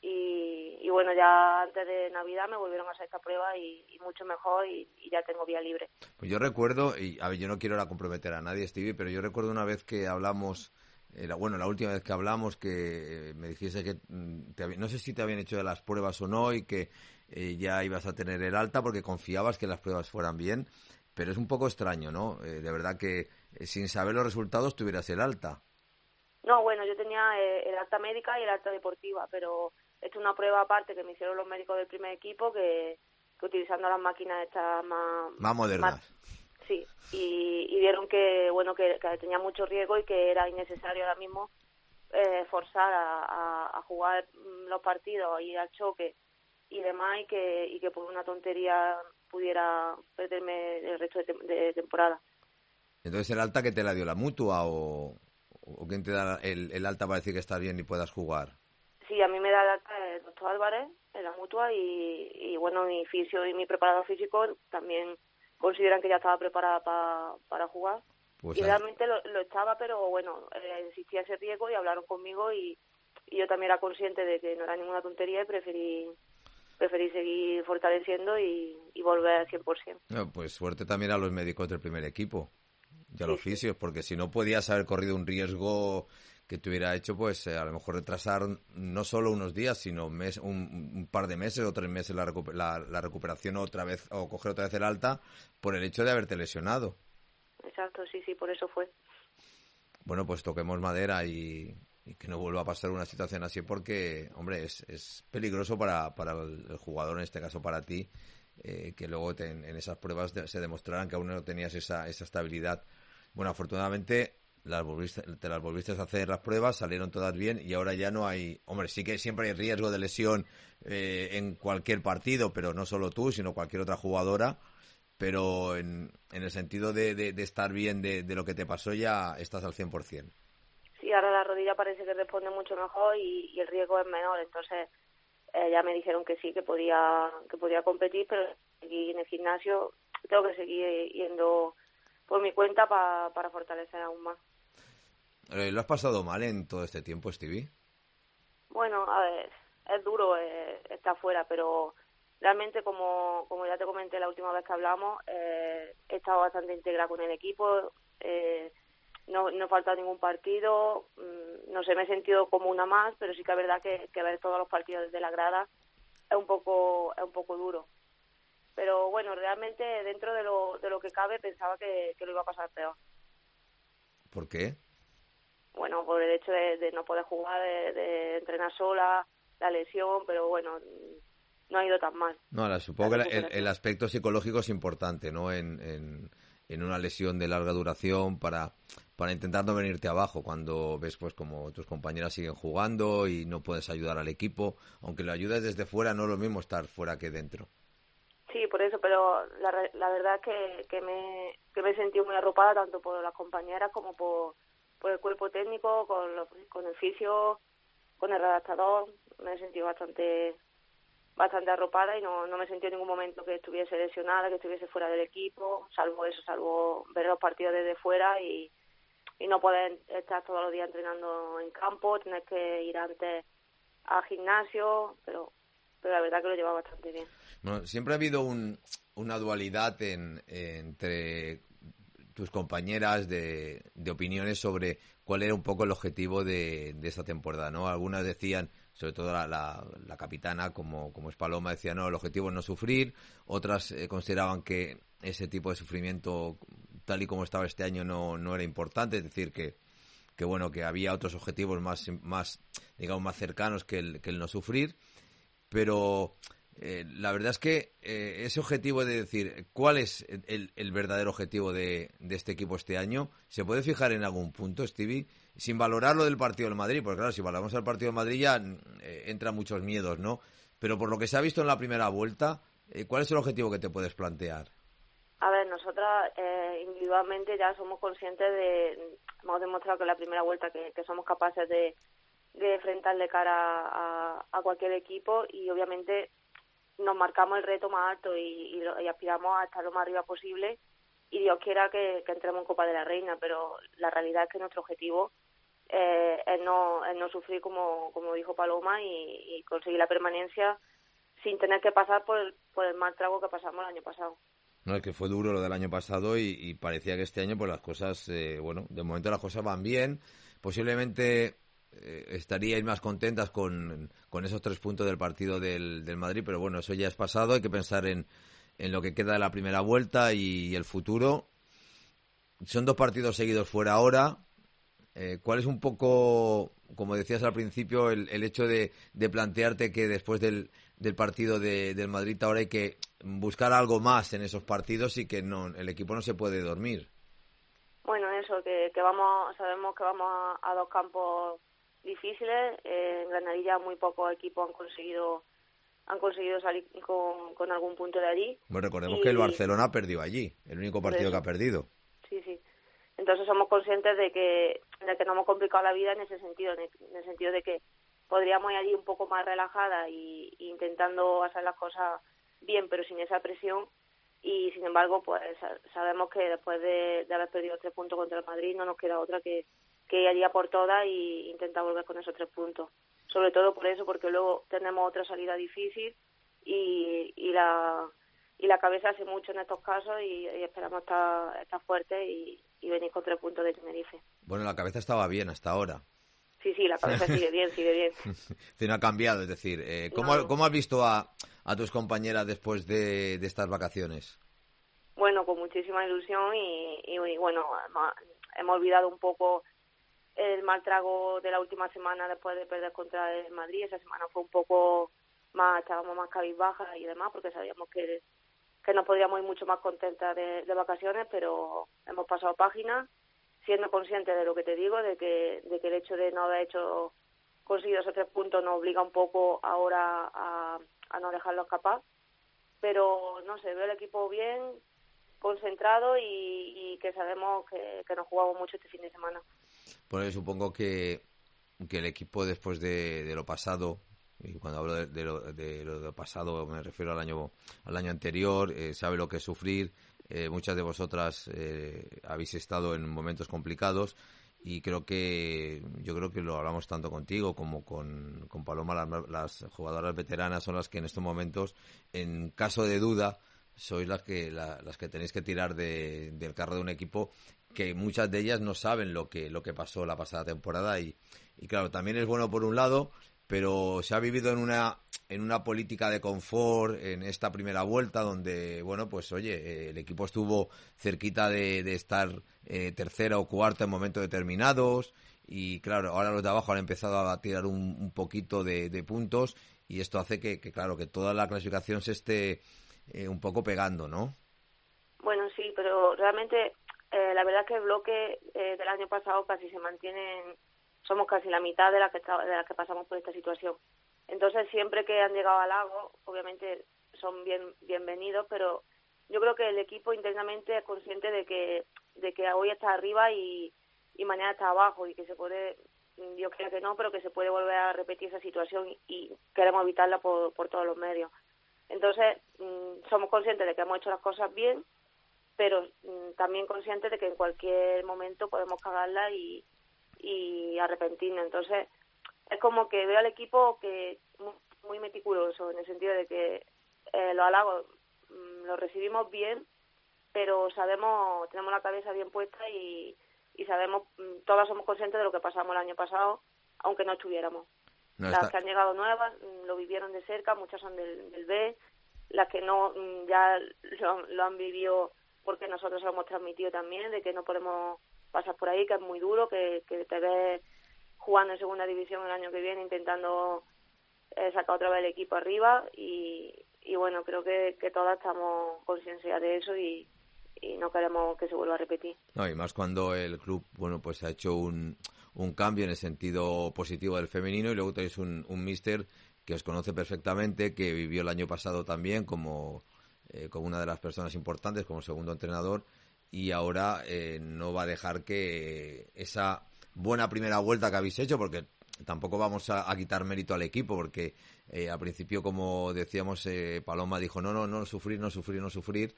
Y, y bueno, ya antes de Navidad me volvieron a hacer esta prueba y, y mucho mejor y, y ya tengo vía libre. Pues yo recuerdo, y a ver, yo no quiero ahora comprometer a nadie, Stevie, pero yo recuerdo una vez que hablamos, era, bueno, la última vez que hablamos, que me dijiste que, te, no sé si te habían hecho de las pruebas o no, y que eh, ya ibas a tener el alta porque confiabas que las pruebas fueran bien, pero es un poco extraño, ¿no? Eh, de verdad que eh, sin saber los resultados tuvieras el alta. No, bueno, yo tenía eh, el alta médica y el alta deportiva, pero esta es una prueba aparte que me hicieron los médicos del primer equipo, que, que utilizando las máquinas estas más... Más modernas. Más, sí, y, y vieron que, bueno, que, que tenía mucho riesgo y que era innecesario ahora mismo eh, forzar a, a, a jugar los partidos, ir al choque y demás, y que, y que por una tontería pudiera perderme el resto de, te- de temporada. Entonces, ¿el alta que te la dio la mutua o, o quién te da el, el alta para decir que estás bien y puedas jugar? Sí, a mí me da el alta el doctor Álvarez en la mutua y, y bueno, mi fisio y mi preparador físico también consideran que ya estaba preparada pa, para jugar. Pues y ahí- realmente lo, lo estaba, pero bueno, eh, existía ese riesgo y hablaron conmigo y, y yo también era consciente de que no era ninguna tontería y preferí, preferí seguir fortaleciendo y, y volver al cien por ciento. No, pues suerte también a los médicos del primer equipo y a Sí, los fisios, porque si no podías haber corrido un riesgo que te hubiera hecho, pues eh, a lo mejor retrasar no solo unos días, sino mes, un, un par de meses o tres meses la, recu- la, la recuperación otra vez o coger otra vez el alta por el hecho de haberte lesionado. Exacto, sí, sí, por eso fue. Bueno, pues toquemos madera y, y que no vuelva a pasar una situación así porque, hombre, es, es peligroso para, para el, el jugador, en este caso para ti, eh, que luego te, en, en esas pruebas de, se demostraran que aún no tenías esa, esa estabilidad. Bueno, afortunadamente las volviste, te las volviste a hacer las pruebas, salieron todas bien y ahora ya no hay... Hombre, sí que siempre hay riesgo de lesión eh, en cualquier partido, pero no solo tú, sino cualquier otra jugadora. Pero en, en el sentido de, de, de estar bien de, de lo que te pasó ya estás al cien por ciento. Sí, ahora la rodilla parece que responde mucho mejor y, y el riesgo es menor, entonces eh, ya me dijeron que sí, que podía que podía competir, pero seguir en el gimnasio tengo que seguir yendo por mi cuenta pa, para fortalecer aún más. Eh, ¿Lo has pasado mal en todo este tiempo, Stevie? Bueno, a ver, es duro eh, estar fuera, pero realmente, como, como ya te comenté la última vez que hablamos, eh, he estado bastante integrada con el equipo, eh, no, no he faltado ningún partido, mmm, no sé, me he sentido como una más, pero sí que es verdad que, que ver todos los partidos desde la grada es un poco es un poco duro. Pero bueno, realmente dentro de lo, de lo que cabe pensaba que, que lo iba a pasar peor. ¿Por qué? Bueno, por el hecho de, de no poder jugar, de, de entrenar sola, la lesión, pero bueno, no ha ido tan mal. No, ahora, supongo que el, el aspecto psicológico es importante, ¿no? En, en, en una lesión de larga duración para, para intentar no venirte abajo cuando ves pues como tus compañeras siguen jugando y no puedes ayudar al equipo. Aunque lo ayudes desde fuera, no es lo mismo estar fuera que dentro. Sí, por eso, pero la, la verdad es que, que, me, que me he sentido muy arropada tanto por las compañeras como por, por el cuerpo técnico, con, los, con el fisio, con el redactador. Me he sentido bastante bastante arropada y no, no me sentí en ningún momento que estuviese lesionada, que estuviese fuera del equipo, salvo eso, salvo ver los partidos desde fuera y, y no poder estar todos los días entrenando en campo, tener que ir antes al gimnasio, pero pero la verdad que lo lleva bastante bien. Bueno, siempre ha habido un, una dualidad en, entre tus compañeras de, de opiniones sobre cuál era un poco el objetivo de, de esta temporada, ¿no? Algunas decían, sobre todo la, la, la capitana, como, como es Paloma, decía, no, el objetivo es no sufrir. Otras eh, consideraban que ese tipo de sufrimiento, tal y como estaba este año, no, no era importante, es decir, que, que bueno, que había otros objetivos más, más digamos, más cercanos que el, que el no sufrir. Pero eh, la verdad es que eh, ese objetivo de decir cuál es el, el verdadero objetivo de, de este equipo este año, ¿se puede fijar en algún punto, Stevie? Sin valorar lo del partido del Madrid, porque claro, si valoramos el partido del Madrid ya eh, entran muchos miedos, ¿no? Pero por lo que se ha visto en la primera vuelta, eh, ¿cuál es el objetivo que te puedes plantear? A ver, nosotras eh, individualmente ya somos conscientes de, hemos demostrado que en la primera vuelta que, que somos capaces de de enfrentar de cara a, a cualquier equipo, y obviamente nos marcamos el reto más alto y, y, lo, y aspiramos a estar lo más arriba posible, y Dios quiera que, que entremos en Copa de la Reina, pero la realidad es que nuestro objetivo eh, es, no, es no sufrir, como, como dijo Paloma, y, y conseguir la permanencia sin tener que pasar por el, por el mal trago que pasamos el año pasado. No, es que fue duro lo del año pasado y, y parecía que este año pues las cosas, eh, bueno, de momento las cosas van bien, posiblemente Eh, estaríais más contentas con, con esos tres puntos del partido del, del Madrid, pero bueno, eso ya es pasado, hay que pensar en, en lo que queda de la primera vuelta y, y el futuro. Son dos partidos seguidos fuera ahora. Eh, ¿Cuál es un poco, como decías al principio, el, el hecho de, de plantearte que después del, del partido de, del Madrid ahora hay que buscar algo más en esos partidos y que no, el equipo no se puede dormir? Bueno, eso, que, que vamos, sabemos que vamos a, a dos campos difíciles. Eh, en Granadilla muy pocos equipos han conseguido han conseguido salir con, con algún punto de allí. Bueno, recordemos y, que el Barcelona perdió allí, el único partido que ha perdido. Sí, sí. Entonces somos conscientes de que de que no hemos complicado la vida en ese sentido, en el, en el sentido de que podríamos ir allí un poco más relajada y, y intentando hacer las cosas bien, pero sin esa presión. Y sin embargo, pues sabemos que después de, de haber perdido tres puntos contra el Madrid no nos queda otra que que haría por todas y intentar volver con esos tres puntos. Sobre todo por eso, porque luego tenemos otra salida difícil y, y la y la cabeza hace mucho en estos casos y, y esperamos estar, estar fuertes y, y venir con tres puntos de Tenerife. Bueno, la cabeza estaba bien hasta ahora. Sí, sí, la cabeza sigue bien, sigue bien. No ha cambiado, es decir, eh, ¿cómo, no. ¿cómo has visto a, a tus compañeras después de, de estas vacaciones? Bueno, con muchísima ilusión y, y, y bueno, hemos olvidado un poco el mal trago de la última semana después de perder contra el Madrid. Esa semana fue un poco más, estábamos más cabizbajas y demás, porque sabíamos que, que nos podíamos ir mucho más contentas de, de vacaciones, pero hemos pasado página, siendo conscientes de lo que te digo, de que, de que el hecho de no haber hecho conseguido esos tres puntos nos obliga un poco ahora a, a no dejarlo escapar. Pero no sé, veo el equipo bien, concentrado y, y que sabemos que, que nos jugamos mucho este fin de semana. Bueno, supongo que, que el equipo después de, de lo pasado, y cuando hablo de, de, lo, de lo pasado me refiero al año al año anterior, eh, sabe lo que es sufrir. Eh, muchas de vosotras eh, habéis estado en momentos complicados y creo que yo creo que lo hablamos tanto contigo como con, con Paloma. Las, las jugadoras veteranas son las que en estos momentos, en caso de duda, sois las que la, las que tenéis que tirar de, del carro de un equipo que muchas de ellas no saben lo que lo que pasó la pasada temporada y, y claro, también es bueno por un lado, pero se ha vivido en una en una política de confort en esta primera vuelta donde, bueno, pues oye, eh, el equipo estuvo cerquita de, de estar eh, tercera o cuarta en momentos determinados y claro, ahora los de abajo han empezado a tirar un, un poquito de, de puntos y esto hace que, que, claro, que toda la clasificación se esté eh, un poco pegando, ¿no? Bueno, sí, pero realmente eh, la verdad es que el bloque eh, del año pasado casi se mantiene, somos casi la mitad de la que de la que pasamos por esta situación. Entonces, siempre que han llegado al lago, obviamente son bien bienvenidos, pero yo creo que el equipo internamente es consciente de que de que hoy está arriba y, y mañana está abajo y que se puede, Dios quiera que no, pero que se puede volver a repetir esa situación y queremos evitarla por, por todos los medios. Entonces, mmm, somos conscientes de que hemos hecho las cosas bien, pero mm, también conscientes de que en cualquier momento podemos cagarla y, y arrepentirnos. Entonces, es como que veo al equipo que muy, muy meticuloso, en el sentido de que eh, los halagos mm, los recibimos bien, pero sabemos, tenemos la cabeza bien puesta y, y sabemos, mm, todas somos conscientes de lo que pasamos el año pasado, aunque no estuviéramos. No está... Las que han llegado nuevas mm, lo vivieron de cerca, muchas son del, del B, las que no mm, ya lo, lo han vivido porque nosotros lo hemos transmitido también, de que no podemos pasar por ahí, que es muy duro, que, que te ves jugando en segunda división el año que viene intentando eh, sacar otra vez el equipo arriba y, y bueno, creo que, que todas estamos conscientes de eso y, y no queremos que se vuelva a repetir. No, y más cuando el club, bueno, pues ha hecho un, un cambio en el sentido positivo del femenino y luego tenéis un, un míster que os conoce perfectamente, que vivió el año pasado también como, eh, como una de las personas importantes, como segundo entrenador, y ahora eh, no va a dejar que esa buena primera vuelta que habéis hecho, porque tampoco vamos a, a quitar mérito al equipo, porque eh, al principio, como decíamos, eh, Paloma dijo no, no, no sufrir, no sufrir, no sufrir,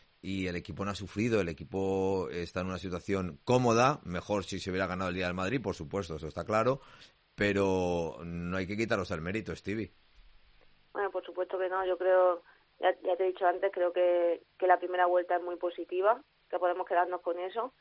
y el equipo no ha sufrido, el equipo está en una situación cómoda, mejor si se hubiera ganado el día del Madrid, por supuesto, eso está claro, pero no hay que quitaros el mérito, Stevie. Bueno, por supuesto que no, yo creo, ya, ya te he dicho antes, creo que, que la primera vuelta es muy positiva, que podemos quedarnos con eso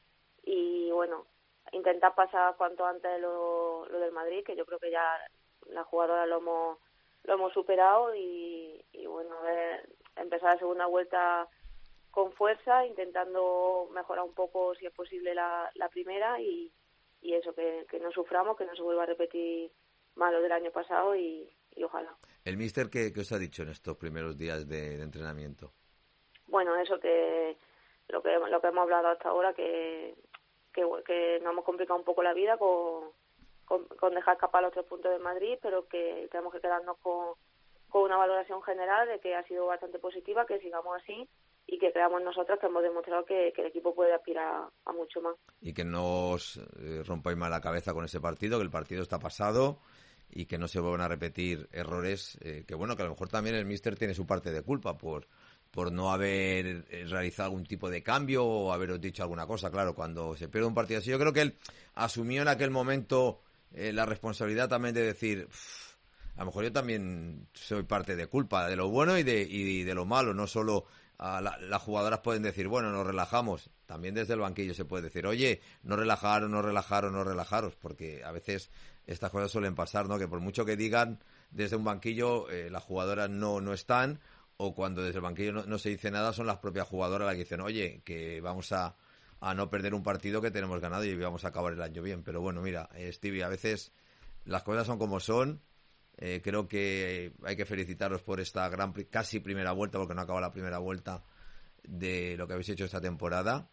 y bueno, intentar pasar cuanto antes lo, lo del Madrid, que yo creo que ya las jugadoras lo hemos lo hemos superado y, y bueno, a ver, empezar la segunda vuelta con fuerza, intentando mejorar un poco si es posible la, la primera y, y eso, que, que no suframos, que no se vuelva a repetir más lo del año pasado y, y ojalá. ¿El míster qué, qué os ha dicho en estos primeros días de, de entrenamiento? Bueno, eso que lo que lo que hemos hablado hasta ahora, que que, que nos hemos complicado un poco la vida con, con, con dejar escapar los tres puntos de Madrid, pero que tenemos que quedarnos con, con una valoración general de que ha sido bastante positiva, que sigamos así y que creamos nosotros que hemos demostrado que, que el equipo puede aspirar a mucho más. Y que no os eh, rompáis más la cabeza con ese partido, que el partido está pasado y que no se vuelvan a repetir errores, eh, que bueno, que a lo mejor también el míster tiene su parte de culpa por por no haber realizado algún tipo de cambio o haberos dicho alguna cosa. Claro, cuando se pierde un partido así, yo creo que él asumió en aquel momento eh, la responsabilidad también de decir, a lo mejor yo también soy parte de culpa de lo bueno y de, y de lo malo, no solo a la, las jugadoras pueden decir, bueno, nos relajamos, también desde el banquillo se puede decir, oye, no relajaros, no relajaros, no relajaros, porque a veces estas cosas suelen pasar, ¿no? Que por mucho que digan desde un banquillo, eh, las jugadoras no, no están, o cuando desde el banquillo no, no se dice nada, son las propias jugadoras las que dicen, oye, que vamos a, a no perder un partido que tenemos ganado y vamos a acabar el año bien. Pero bueno, mira, eh, Stevie, a veces las cosas son como son. Eh, creo que hay que felicitaros por esta gran, casi primera vuelta, porque no acaba la primera vuelta de lo que habéis hecho esta temporada.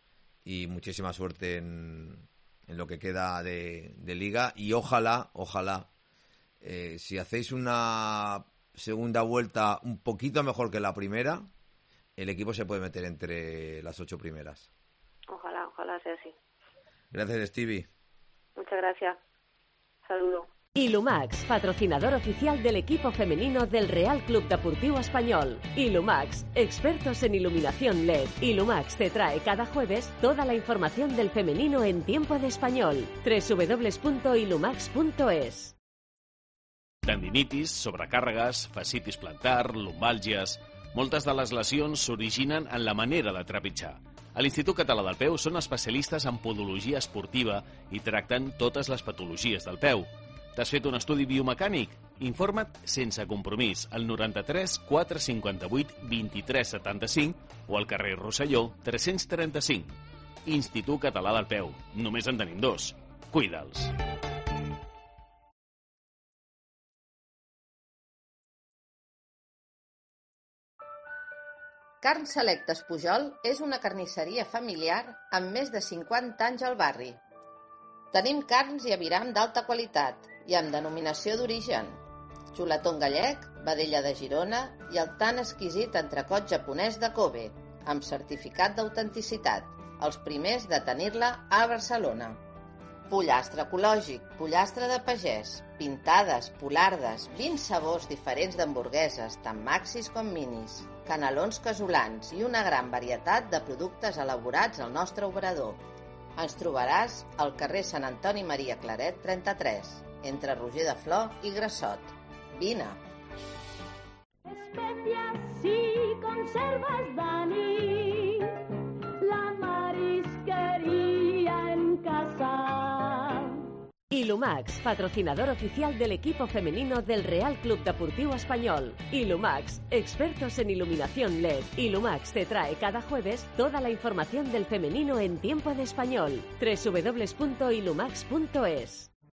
Y muchísima suerte en, en lo que queda de, de liga. Y ojalá, ojalá, eh, si hacéis una segunda vuelta un poquito mejor que la primera, el equipo se puede meter entre las ocho primeras. Ojalá, ojalá sea así. Gracias, Stevie. Muchas gracias. Saludos. Ilumax, patrocinador oficial del equipo femenino del Real Club Deportiu Espanyol. Ilumax, expertos en iluminación L E D. Ilumax te trae cada jueves toda la información del femenino en tiempo de español. doble u doble u doble u punto ilumax punto es. Tendinitis, sobrecàrregues, fascitis plantar, lumbàlgies... Moltes de les lesions s'originen en la manera de trepitjar. A l'Institut Català del Peu són especialistes en podologia esportiva i tracten totes les patologies del peu. T'has fet un estudi biomecànic? Informa't sense compromís al noranta-tres quatre cinquanta-vuit vint-i-tres setanta-cinc o al carrer Rosselló tres-cents trenta-cinc. Institut Català del Peu. Només en tenim dos. Cuida'ls. Carn Selectes Pujol és una carnisseria familiar amb més de cinquanta anys al barri. Tenim carns i aviram d'alta qualitat i amb denominació d'origen. Xuletón gallec, vedella de Girona i el tan exquisit entrecot japonès de Kobe, amb certificat d'autenticitat, els primers de tenir-la a Barcelona. Pollastre ecològic, pollastre de pagès, pintades, polardes, vint sabors diferents d'hamburgueses, tant maxis com minis, canelons casolans i una gran varietat de productes elaborats al nostre obrador. Ens trobaràs al carrer Sant Antoni Maria Claret trenta-tres, entre Roger de Flor i Grassot. Vine! Especias y conservas Dani, la marisquería en casa. Ilumax, patrocinador oficial del equipo femenino del Real Club Deportiu Espanyol. Ilumax, expertos en iluminación L E D. Ilumax te trae cada jueves toda la información del femenino en tiempo de español. doble u doble u doble u punto ilumax punto es.